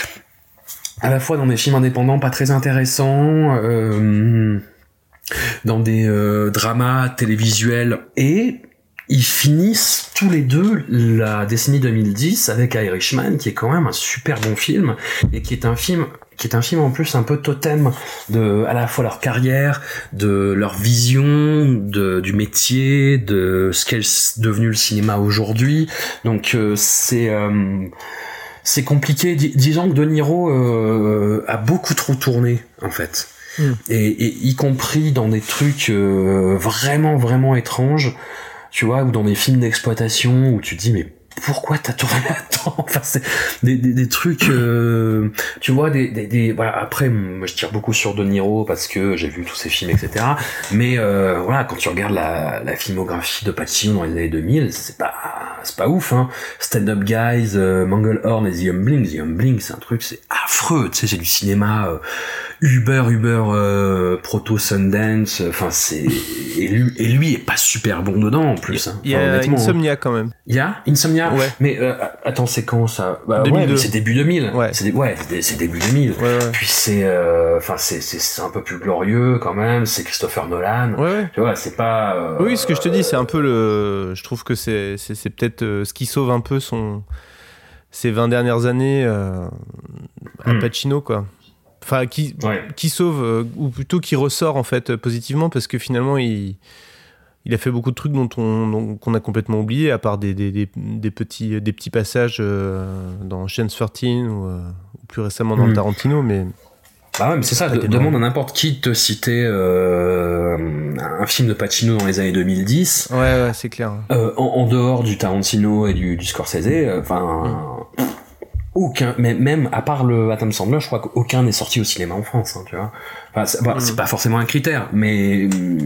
à la fois dans des films indépendants pas très intéressants, euh, dans des euh, dramas télévisuels, et ils finissent tous les deux la décennie deux mille dix avec Irishman, qui est quand même un super bon film, et qui est un film qui est un film en plus un peu totem de à la fois leur carrière, de leur vision, de du métier, de ce qu'est devenu le cinéma aujourd'hui. Donc euh, c'est euh, c'est compliqué. Dis- disons que De Niro euh, a beaucoup trop tourné en fait, mm. et, et y compris dans des trucs euh, vraiment vraiment étranges, tu vois, ou dans des films d'exploitation où tu te dis mais pourquoi t'as tourné là-dedans? Enfin, c'est des, des, des trucs, euh, tu vois, des, des, des, voilà. Après, moi, je tire beaucoup sur De Niro parce que j'ai vu tous ses films, et cetera. Mais euh, voilà, quand tu regardes la, la filmographie de Pacino dans les années deux mille, c'est pas, c'est pas ouf, hein. Stand Up Guys, euh, Manglehorn et The Humbling, The Humbling, c'est un truc, c'est affreux, tu sais, c'est du cinéma euh, Uber, Uber, euh, proto Sundance. Enfin, c'est et lui, et lui est pas super bon dedans en plus. Hein. Il y a enfin, Insomnia quand même. Il y a Insomnia. Ouais. Mais euh, attends, c'est quand ça? Bah, deux mille deux. Ouais, c'est début deux mille. Ouais. C'est, ouais, c'est, c'est début deux mille. Ouais, ouais. Puis c'est, enfin, euh, c'est, c'est, c'est un peu plus glorieux quand même. C'est Christopher Nolan. Ouais, ouais. Tu vois, c'est pas. Euh, oui, ce que je te dis, c'est un peu le. Je trouve que c'est, c'est, c'est peut-être euh, ce qui sauve un peu son ces vingt dernières années euh, à hmm. Pacino, quoi. Enfin, qui, ouais. qui sauve, euh, ou plutôt qui ressort en fait positivement, parce que finalement il, il a fait beaucoup de trucs dont on, dont, qu'on a complètement oublié, à part des, des, des, des, petits, des petits passages euh, dans Ocean's treize ou, euh, ou plus récemment dans mmh. le Tarantino, mais... Bah ouais, mais c'est ça, de, demande à n'importe qui de te citer euh, un film de Pacino dans les années deux mille dix. Ouais, ouais, c'est clair. Euh, en, en dehors du Tarantino et du, du Scorsese, enfin... Mmh. Aucun, mais même à part le Adam Sandler, je crois qu'aucun n'est sorti au cinéma en France, hein, tu vois. Enfin, c'est, bah, mmh. c'est pas forcément un critère, mais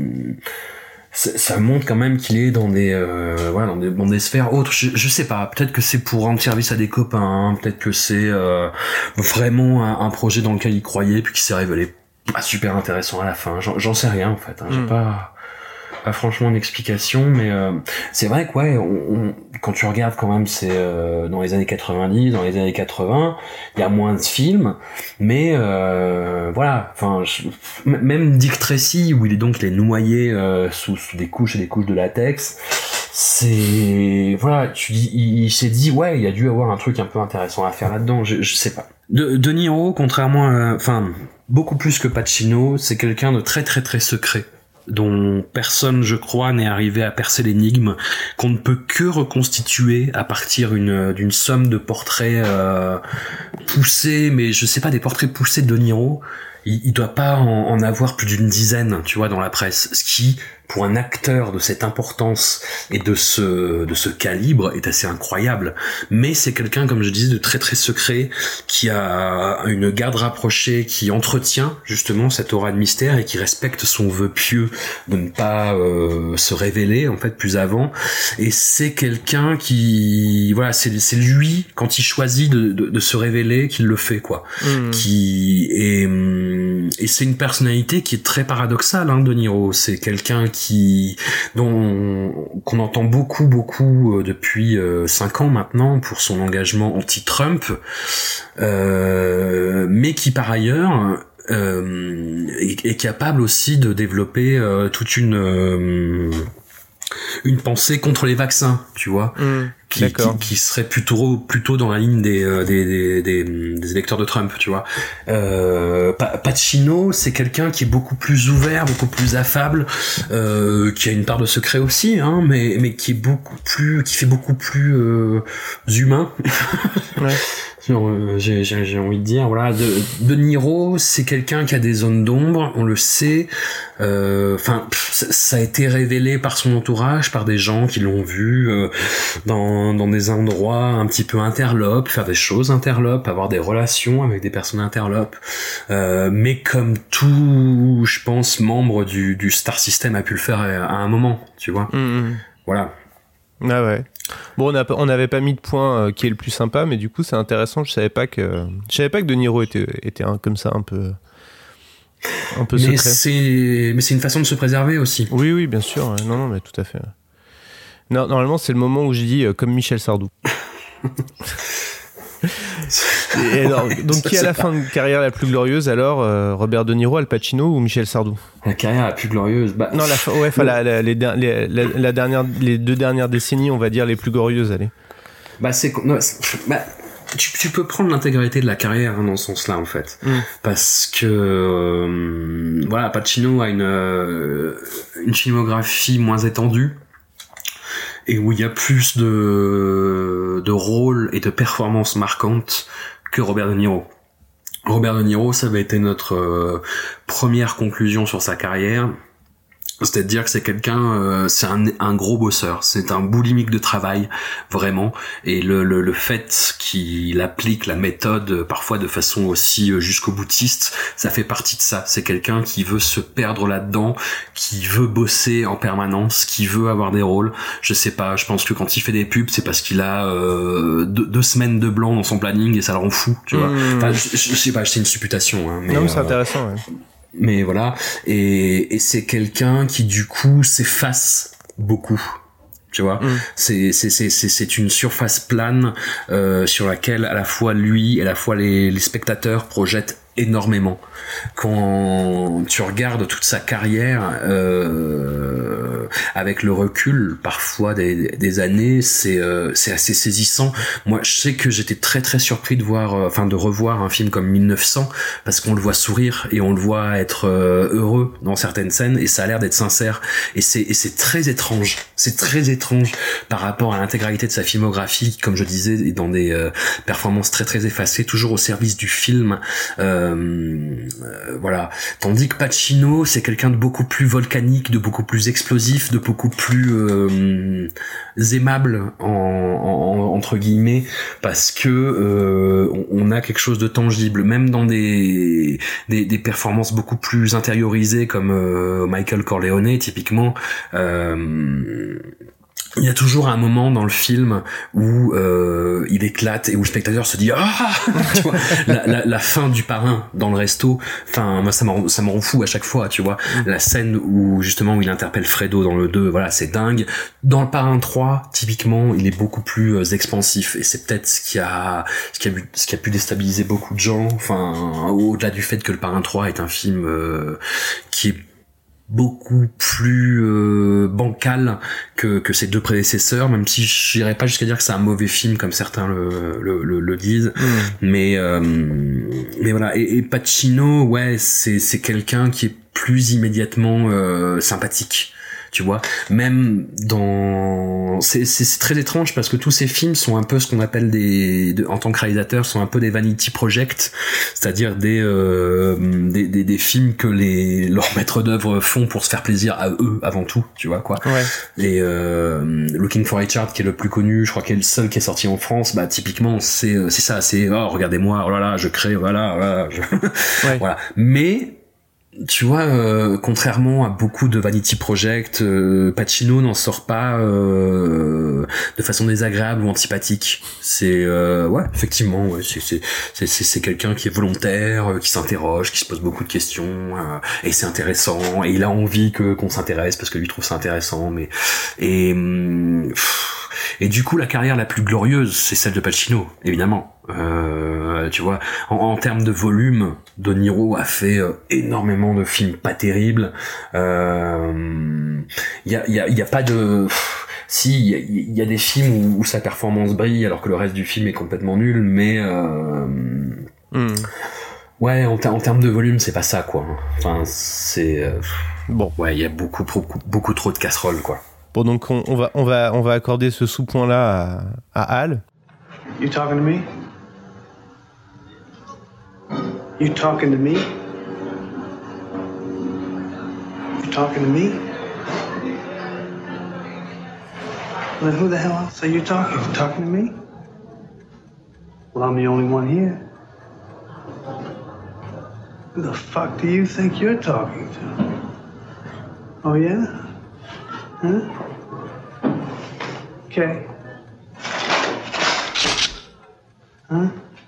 ça montre quand même qu'il est dans des, euh, voilà, dans des, dans des sphères autres. Je, je sais pas. Peut-être que c'est pour rendre service à des copains. Hein, peut-être que c'est euh, vraiment un, un projet dans lequel il croyait, puis qui s'est révélé pas super intéressant à la fin. J'en, j'en sais rien en fait. Hein, mmh. J'ai pas. Pas franchement une explication, mais euh, c'est vrai que ouais, on, on, quand tu regardes quand même, c'est euh, dans les années quatre-vingt-dix, dans les années quatre-vingts, il y a moins de films, mais euh, voilà, enfin, même Dick Tracy où il est donc il est noyé euh, sous, sous des couches et des couches de latex, c'est voilà, tu dis, il, il s'est dit ouais, il y a dû avoir un truc un peu intéressant à faire là-dedans, je, je sais pas. De, De Niro, contrairement à, enfin, beaucoup plus que Pacino, c'est quelqu'un de très très très secret, dont personne, je crois, n'est arrivé à percer l'énigme, qu'on ne peut que reconstituer à partir une, d'une somme de portraits euh, poussés, mais je sais pas, des portraits poussés de De Niro. Il, il doit pas en, en avoir plus d'une dizaine, tu vois, dans la presse, ce qui, pour un acteur de cette importance et de ce de ce calibre, est assez incroyable. Mais c'est quelqu'un, comme je disais, de très très secret, qui a une garde rapprochée, qui entretient justement cette aura de mystère et qui respecte son vœu pieux de ne pas euh, se révéler en fait plus avant. Et c'est quelqu'un qui, voilà, c'est c'est lui quand il choisit de de, de se révéler qu'il le fait, quoi. Mmh. Qui est et c'est une personnalité qui est très paradoxale, hein, De Niro. C'est quelqu'un qui, dont, qu'on entend beaucoup, beaucoup depuis euh, cinq ans maintenant pour son engagement anti-Trump, euh, mais qui par ailleurs euh, est, est capable aussi de développer euh, toute une euh, une pensée contre les vaccins, tu vois, mmh, qui, qui, qui serait plutôt plutôt dans la ligne des des des des, des électeurs de Trump, tu vois. Euh, Pacino, c'est quelqu'un qui est beaucoup plus ouvert, beaucoup plus affable, euh, qui a une part de secret aussi, hein, mais mais qui est beaucoup plus, qui fait beaucoup plus euh, humain. Ouais. J'ai, j'ai, j'ai envie de dire, voilà, de, de Niro, c'est quelqu'un qui a des zones d'ombre, on le sait. Enfin, euh, ça, ça a été révélé par son entourage, par des gens qui l'ont vu euh, dans, dans des endroits un petit peu interlopes, faire des choses interlopes, avoir des relations avec des personnes interlopes. Euh, mais comme tout, je pense, membre du, du Star System a pu le faire à, à un moment, tu vois. Mmh. Voilà. Ah ouais. Bon, on n'avait pas mis de point euh, qui est le plus sympa, mais du coup c'est intéressant. Je savais pas que je savais pas que De Niro était était un, comme ça un peu un peu mais secret. C'est mais c'est une façon de se préserver aussi. Oui oui bien sûr. Ouais. Non non mais tout à fait. Non, normalement c'est le moment où je dis euh, comme Michel Sardou. Et alors, donc qui a la fin de carrière la plus glorieuse alors, euh, Robert De Niro, Al Pacino ou Michel Sardou? La carrière la plus glorieuse, bah non la ouais, enfin la, la, les, les, la, la dernière, les deux dernières décennies, on va dire les plus glorieuses, allez. Bah c'est, non, c'est bah, tu, tu peux prendre l'intégralité de la carrière hein, dans ce sens-là en fait, mm. parce que euh, voilà, Pacino a une euh, une filmographie moins étendue. Et où il y a plus de, de rôles et de performances marquantes que Robert De Niro. Robert De Niro, ça avait été notre euh, première conclusion sur sa carrière. C'est-à-dire que c'est quelqu'un, euh, c'est un, un gros bosseur, c'est un boulimique de travail, vraiment. Et le, le, le fait qu'il applique la méthode, parfois de façon aussi jusqu'au boutiste, ça fait partie de ça. C'est quelqu'un qui veut se perdre là-dedans, qui veut bosser en permanence, qui veut avoir des rôles. Je sais pas, je pense que quand il fait des pubs, c'est parce qu'il a euh, deux, deux semaines de blanc dans son planning et ça le rend fou, tu vois. Mmh. Enfin, je, je sais pas, c'est une supputation. Hein, mais, non, mais c'est euh, intéressant, ouais. Mais voilà, et, et c'est quelqu'un qui du coup s'efface beaucoup, tu vois. Mm. C'est c'est c'est c'est c'est une surface plane euh, sur laquelle à la fois lui et à la fois les les spectateurs projettent énormément. Quand tu regardes toute sa carrière euh, avec le recul parfois des, des années, c'est euh, c'est assez saisissant. Moi, je sais que j'étais très très surpris de voir, euh, enfin de revoir un film comme mille neuf cents parce qu'on le voit sourire et on le voit être euh, heureux dans certaines scènes et ça a l'air d'être sincère et c'est et c'est très étrange. C'est très étrange par rapport à l'intégralité de sa filmographie, comme je disais, dans des euh, performances très très effacées, toujours au service du film. Euh, Euh, voilà. Tandis que Pacino, c'est quelqu'un de beaucoup plus volcanique, de beaucoup plus explosif, de beaucoup plus euh, aimable en, en, entre guillemets, parce que euh, on a quelque chose de tangible, même dans des des, des performances beaucoup plus intériorisées comme euh, Michael Corleone typiquement. Euh, Il y a toujours un moment dans le film où euh, il éclate et où le spectateur se dit ah tu vois, la, la, la fin du Parrain dans le resto, enfin moi ça me ça me rend fou à chaque fois, tu vois. Mm. La scène où justement où il interpelle Fredo dans le deux, voilà, c'est dingue. Dans le Parrain trois, typiquement, il est beaucoup plus euh, expansif et c'est peut-être ce qui a ce qui a ce qui a pu déstabiliser beaucoup de gens, enfin au-delà du fait que le Parrain trois est un film euh, qui est beaucoup plus euh, bancal que que ses deux prédécesseurs, même si j'irais pas jusqu'à dire que c'est un mauvais film comme certains le le le, le disent, mmh. mais euh, mais voilà. Et, et Pacino, ouais, c'est c'est quelqu'un qui est plus immédiatement euh, sympathique. Tu vois, même dans c'est, c'est c'est très étrange parce que tous ces films sont un peu ce qu'on appelle des de, en tant que réalisateur sont un peu des vanity projects, c'est-à-dire des euh, des, des des films que les leurs maîtres d'œuvre font pour se faire plaisir à eux avant tout, tu vois quoi. Ouais. Et euh, Looking for Richard qui est le plus connu, je crois qu'il est le seul qui est sorti en France, bah typiquement c'est c'est ça, c'est oh regardez-moi, oh là là, je crée, voilà, voilà, je... ouais. Voilà. Mais tu vois, euh, contrairement à beaucoup de vanity project, euh, Pacino n'en sort pas euh, de façon désagréable ou antipathique. C'est euh, ouais, effectivement, ouais, c'est c'est c'est c'est, c'est quelqu'un qui est volontaire, euh, qui s'interroge, qui se pose beaucoup de questions, euh, et c'est intéressant. Et il a envie que qu'on s'intéresse parce que lui trouve ça intéressant. Mais et pff, et du coup, la carrière la plus glorieuse, c'est celle de Pacino, évidemment. Euh, tu vois, en, en termes de volume, De Niro a fait euh, énormément de films pas terribles. Il euh, y a, y a, y a pas de... Pff, si, il y, y a des films où, où sa performance brille alors que le reste du film est complètement nul, mais... Euh, mm. Ouais, en, en termes de volume, c'est pas ça, quoi. Enfin, c'est... Euh, bon. Ouais, il y a beaucoup, beaucoup, beaucoup trop de casseroles, quoi. Bon, donc on, on, va, on, va, on va accorder ce sous-point-là à, à Al. You talking to me? You talking to me? You talking to me? Well, then who the hell else are you talking to? Talking to me? Well, I'm the only one here. Who the fuck do you think you're talking to? Oh, yeah? Huh? Okay. Hein?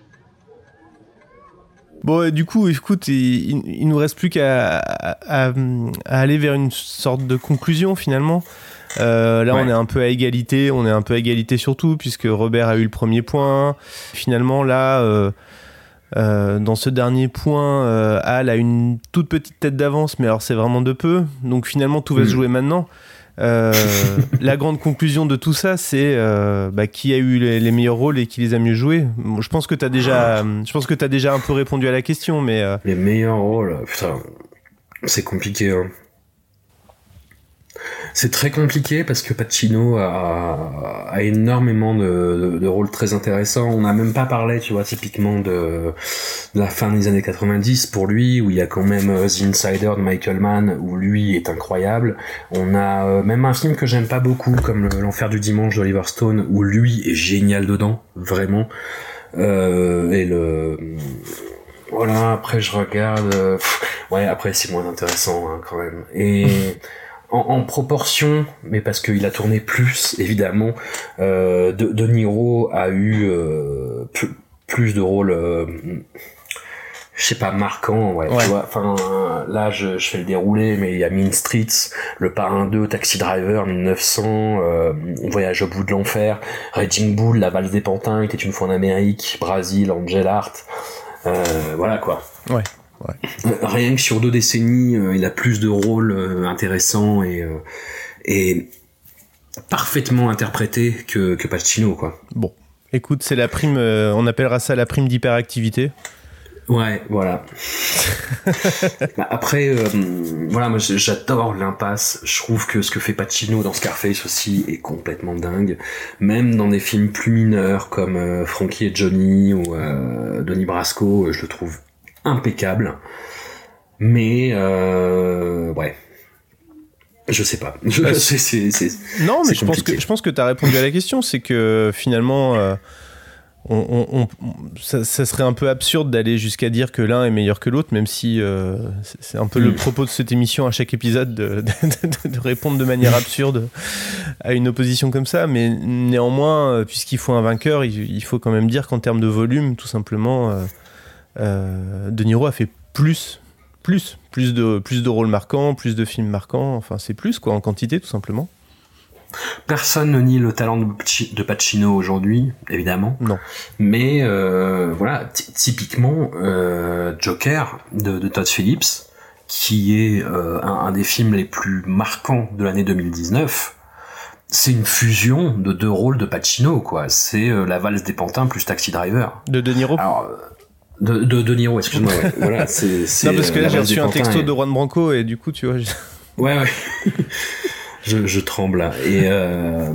Bon, du coup, écoute, il, il nous reste plus qu'à à, à, à aller vers une sorte de conclusion finalement. Euh, là, ouais. on est un peu à égalité, on est un peu à égalité surtout puisque Robert a eu le premier point. Finalement, là, euh, euh, dans ce dernier point, euh, Al a une toute petite tête d'avance, mais alors c'est vraiment de peu. Donc finalement, tout va mmh. se jouer maintenant. Euh, la grande conclusion de tout ça, c'est euh, bah, qui a eu les, les meilleurs rôles et qui les a mieux joués. Bon, je pense que t'as déjà, je pense que t'as déjà un peu répondu à la question, mais euh... les meilleurs rôles, putain, c'est compliqué. Hein. C'est très compliqué parce que Pacino a, a énormément de, de, de rôles très intéressants. On n'a même pas parlé, tu vois, typiquement de, de la fin des années quatre-vingt-dix pour lui, où il y a quand même The Insider de Michael Mann, où lui est incroyable. On a même un film que j'aime pas beaucoup, comme L'Enfer du Dimanche d'Oliver Stone, où lui est génial dedans, vraiment. Euh, et le... Voilà, après je regarde... Pff, ouais, après c'est moins intéressant, hein, quand même. Et... En, en proportion, mais parce qu'il a tourné plus, évidemment, euh, de, de Niro a eu euh, plus, plus de rôles, euh, je sais pas, marquants, ouais, ouais. Tu vois. Enfin, là, je, je fais le déroulé, mais il y a Mean Streets, Le Parrain deux, Taxi Driver, mille neuf cents, euh, Voyage au bout de l'enfer, Raging Bull, La valse des pantins, Il était une fois en Amérique, Brasil, Angel Art, euh, voilà quoi. Ouais. Ouais. Rien que sur deux décennies, euh, il a plus de rôles euh, intéressants et, euh, et parfaitement interprétés que, que Pacino, quoi. Bon, écoute, c'est la prime, euh, on appellera ça la prime d'hyperactivité. Ouais, voilà. bah après, euh, voilà, moi j'adore l'impasse. Je trouve que ce que fait Pacino dans Scarface aussi est complètement dingue. Même dans des films plus mineurs comme euh, Frankie et Johnny ou euh, Donnie Brasco, je le trouve impeccable, mais euh, ouais, je sais pas. Je, bah, c'est, c'est, c'est, non, mais c'est je pense que je pense que t'as répondu à la question, c'est que finalement, euh, on, on, on, ça, ça serait un peu absurde d'aller jusqu'à dire que l'un est meilleur que l'autre, même si euh, c'est, c'est un peu mmh. le propos de cette émission à chaque épisode de, de, de, de répondre de manière absurde à une opposition comme ça. Mais néanmoins, puisqu'il faut un vainqueur, il, il faut quand même dire qu'en termes de volume, tout simplement. Euh, Euh, De Niro a fait plus, plus, plus de, plus de rôles marquants, plus de films marquants. Enfin, c'est plus quoi en quantité, tout simplement. Personne ne nie le talent de Pacino aujourd'hui, évidemment. Non. Mais euh, voilà, t- typiquement euh, Joker de, de Todd Phillips, qui est euh, un, un des films les plus marquants de l'année deux mille dix-neuf. C'est une fusion de deux rôles de Pacino, quoi. C'est euh, La valse des pantins plus Taxi Driver. De De Niro. Alors, De, de, de Niro, excuse-moi, ouais. Voilà, c'est, c'est, non, parce que là, j'ai reçu un texto et... de Juan Branco, et du coup, tu vois... Je... Ouais, ouais. je, je tremble, là. Et, euh...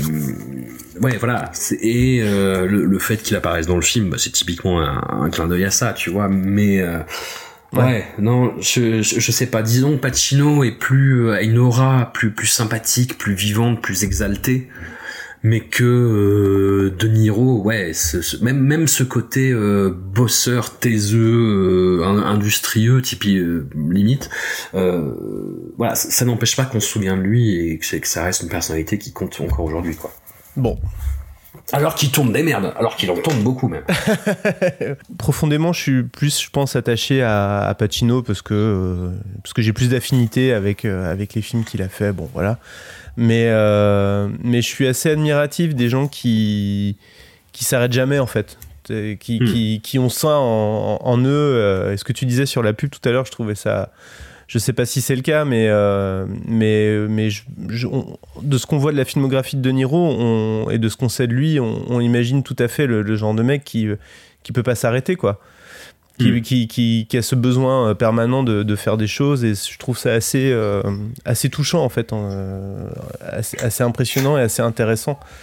ouais, voilà. C'est, et euh, le, le fait qu'il apparaisse dans le film, bah, c'est typiquement un, un clin d'œil à ça, tu vois, mais... Euh... Ouais. ouais, non, je, je, je sais pas. Disons que Pacino est plus, a une aura plus, plus sympathique, plus vivante, plus exaltée. Mais que euh, De Niro, ouais, ce, ce, même même ce côté euh, bosseur, taiseux, euh, industrieux, type euh, limite, euh, voilà, ça, ça n'empêche pas qu'on se souvient de lui et que, que ça reste une personnalité qui compte encore aujourd'hui, quoi. Bon. Alors qu'il tourne des merdes, alors qu'il en tourne beaucoup même. Profondément, je suis plus, je pense, attaché à, à Pacino parce que euh, parce que j'ai plus d'affinité avec euh, avec les films qu'il a fait. Bon, voilà. Mais euh, mais je suis assez admiratif des gens qui qui s'arrêtent jamais en fait, qui hmm. qui qui ont ça en, en eux. Euh, et ce que tu disais sur la pub tout à l'heure, je trouvais ça. Je sais pas si c'est le cas, mais euh, mais mais je, je, on, de ce qu'on voit de la filmographie de De Niro on, et de ce qu'on sait de lui, on, on imagine tout à fait le, le genre de mec qui qui peut pas s'arrêter, quoi, qui mmh. qui, qui qui a ce besoin permanent de, de faire des choses, et je trouve ça assez euh, assez touchant en fait, euh, assez, assez impressionnant et assez intéressant.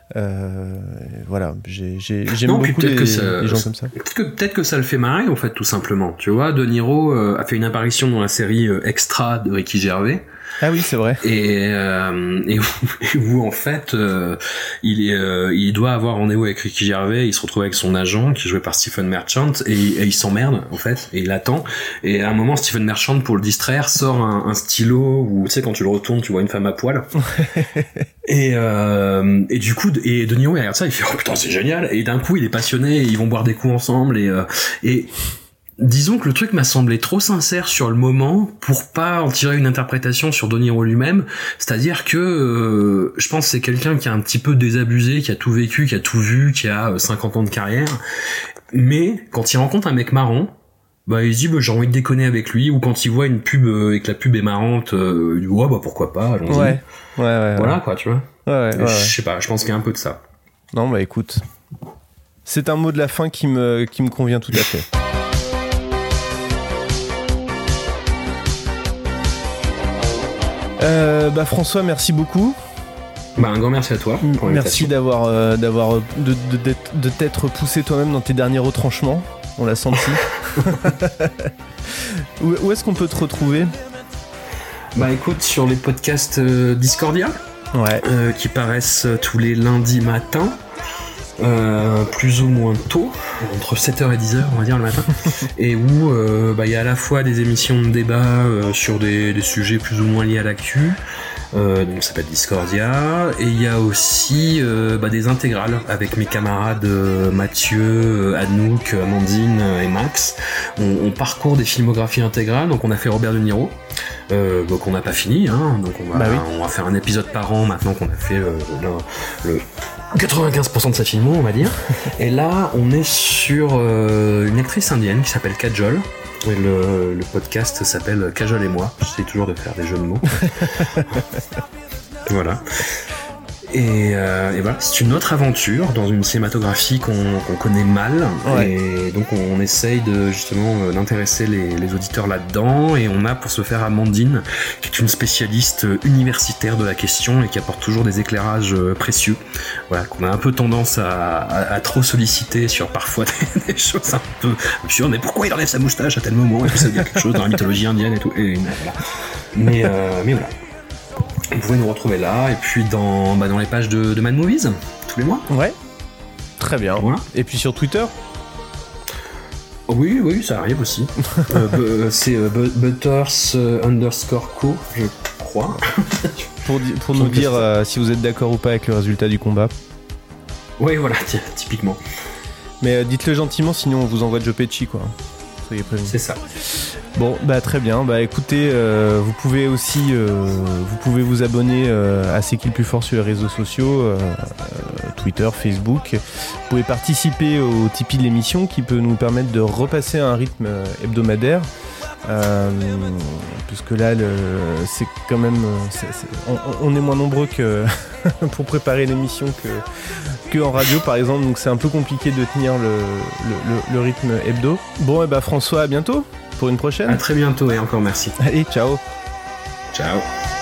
Euh, voilà, j'ai, j'ai, j'aime non, beaucoup les, ça, les gens comme ça. Peut-être que, peut-être que ça le fait marrer, en fait, tout simplement. Tu vois, De Niro euh, a fait une apparition dans la série euh, Extra de Ricky Gervais. Ah oui, c'est vrai. Et, euh, et, où, et où en fait, euh, il, est, euh, il doit avoir rendez-vous avec Ricky Gervais. Il se retrouve avec son agent, qui est joué par Stephen Merchant, et, et il s'emmerde en fait, et il attend. Et à un moment, Stephen Merchant, pour le distraire, sort un, un stylo où tu sais quand tu le retournes, tu vois une femme à poil. et, euh, et du coup, et De Niro il regarde ça, il fait oh putain c'est génial. Et d'un coup, il est passionné, et ils vont boire des coups ensemble et euh, et disons que le truc m'a semblé trop sincère sur le moment pour pas en tirer une interprétation sur De Niro lui-même, c'est-à-dire que euh, je pense que c'est quelqu'un qui a un petit peu désabusé, qui a tout vécu, qui a tout vu, qui a cinquante ans de carrière, mais quand il rencontre un mec marrant, bah il se dit bah, j'ai envie de déconner avec lui, ou quand il voit une pub euh, et que la pub est marrante, euh, il dit ouais bah pourquoi pas, allons-y. Ouais, ouais, ouais. Voilà ouais. quoi, tu vois. Ouais, ouais, ouais. Je sais pas, je pense qu'il y a un peu de ça. Non bah écoute, c'est un mot de la fin qui me, qui me convient tout à fait. Euh, bah François, merci beaucoup. Bah un grand merci à toi pour merci d'avoir euh, d'avoir de, de, de, de t'être poussé toi-même dans tes derniers retranchements. On l'a senti. où, où est-ce qu'on peut te retrouver? Bah écoute, sur les podcasts euh, Discordia, ouais. euh, qui paraissent tous les lundis matins. Euh, plus ou moins tôt, entre sept heures et dix heures on va dire le matin, et où euh, bah, y a à la fois des émissions de débat euh, sur des, des sujets plus ou moins liés à l'actu, euh, donc ça s'appelle Discordia, et il y a aussi euh, bah, des intégrales avec mes camarades euh, Mathieu, Anouk, Amandine et Max. On, on parcourt des filmographies intégrales, donc on a fait Robert De Niro, euh, donc on n'a pas fini, hein, donc on va, bah oui. on va faire un épisode par an maintenant qu'on a fait euh, le, le quatre-vingt-quinze pour cent de sa filmo, on va dire. Et là, on est sur euh, une actrice indienne qui s'appelle Kajol. Et le, le podcast s'appelle Kajol et moi. J'essaie toujours de faire des jeux de mots. Voilà. Et, euh, et voilà, c'est une autre aventure dans une cinématographie qu'on, qu'on connaît mal, ouais. Et donc on, on essaye de justement euh, d'intéresser les, les auditeurs là-dedans, et on a pour ce faire Amandine, qui est une spécialiste universitaire de la question et qui apporte toujours des éclairages euh, précieux. Voilà, qu'on a un peu tendance à, à, à trop solliciter sur parfois des, des choses un peu absurdes. Mais pourquoi il enlève sa moustache à tel moment? Et puis ça veut dire quelque chose dans la mythologie indienne et tout. Et, voilà. Mais, euh, mais voilà. Vous pouvez nous retrouver là, et puis dans, bah dans les pages de, de Mad Movies, tous les mois. Ouais, très bien. Voilà. Et puis sur Twitter. Oui, oui, ça arrive aussi. euh, c'est euh, Butters euh, underscore co, je crois. pour di- pour nous dire euh, si vous êtes d'accord ou pas avec le résultat du combat. Oui, voilà, t- typiquement. Mais euh, dites-le gentiment, sinon on vous envoie de Joe Pesci, quoi. Soyez prévenus. C'est ça. Bon, bah très bien. Bah écoutez, euh, vous pouvez aussi, euh, vous pouvez vous abonner euh, à C'est qui le plus fort sur les réseaux sociaux, euh, euh, Twitter, Facebook. Vous pouvez participer au Tipeee de l'émission, qui peut nous permettre de repasser à un rythme hebdomadaire. Euh, puisque là, le, c'est quand même, c'est, c'est, on, on est moins nombreux que pour préparer l'émission que que en radio, par exemple. Donc c'est un peu compliqué de tenir le le, le, le rythme hebdo. Bon, et bah François, à bientôt pour une prochaine. À très bientôt et encore merci. Allez, ciao. Ciao.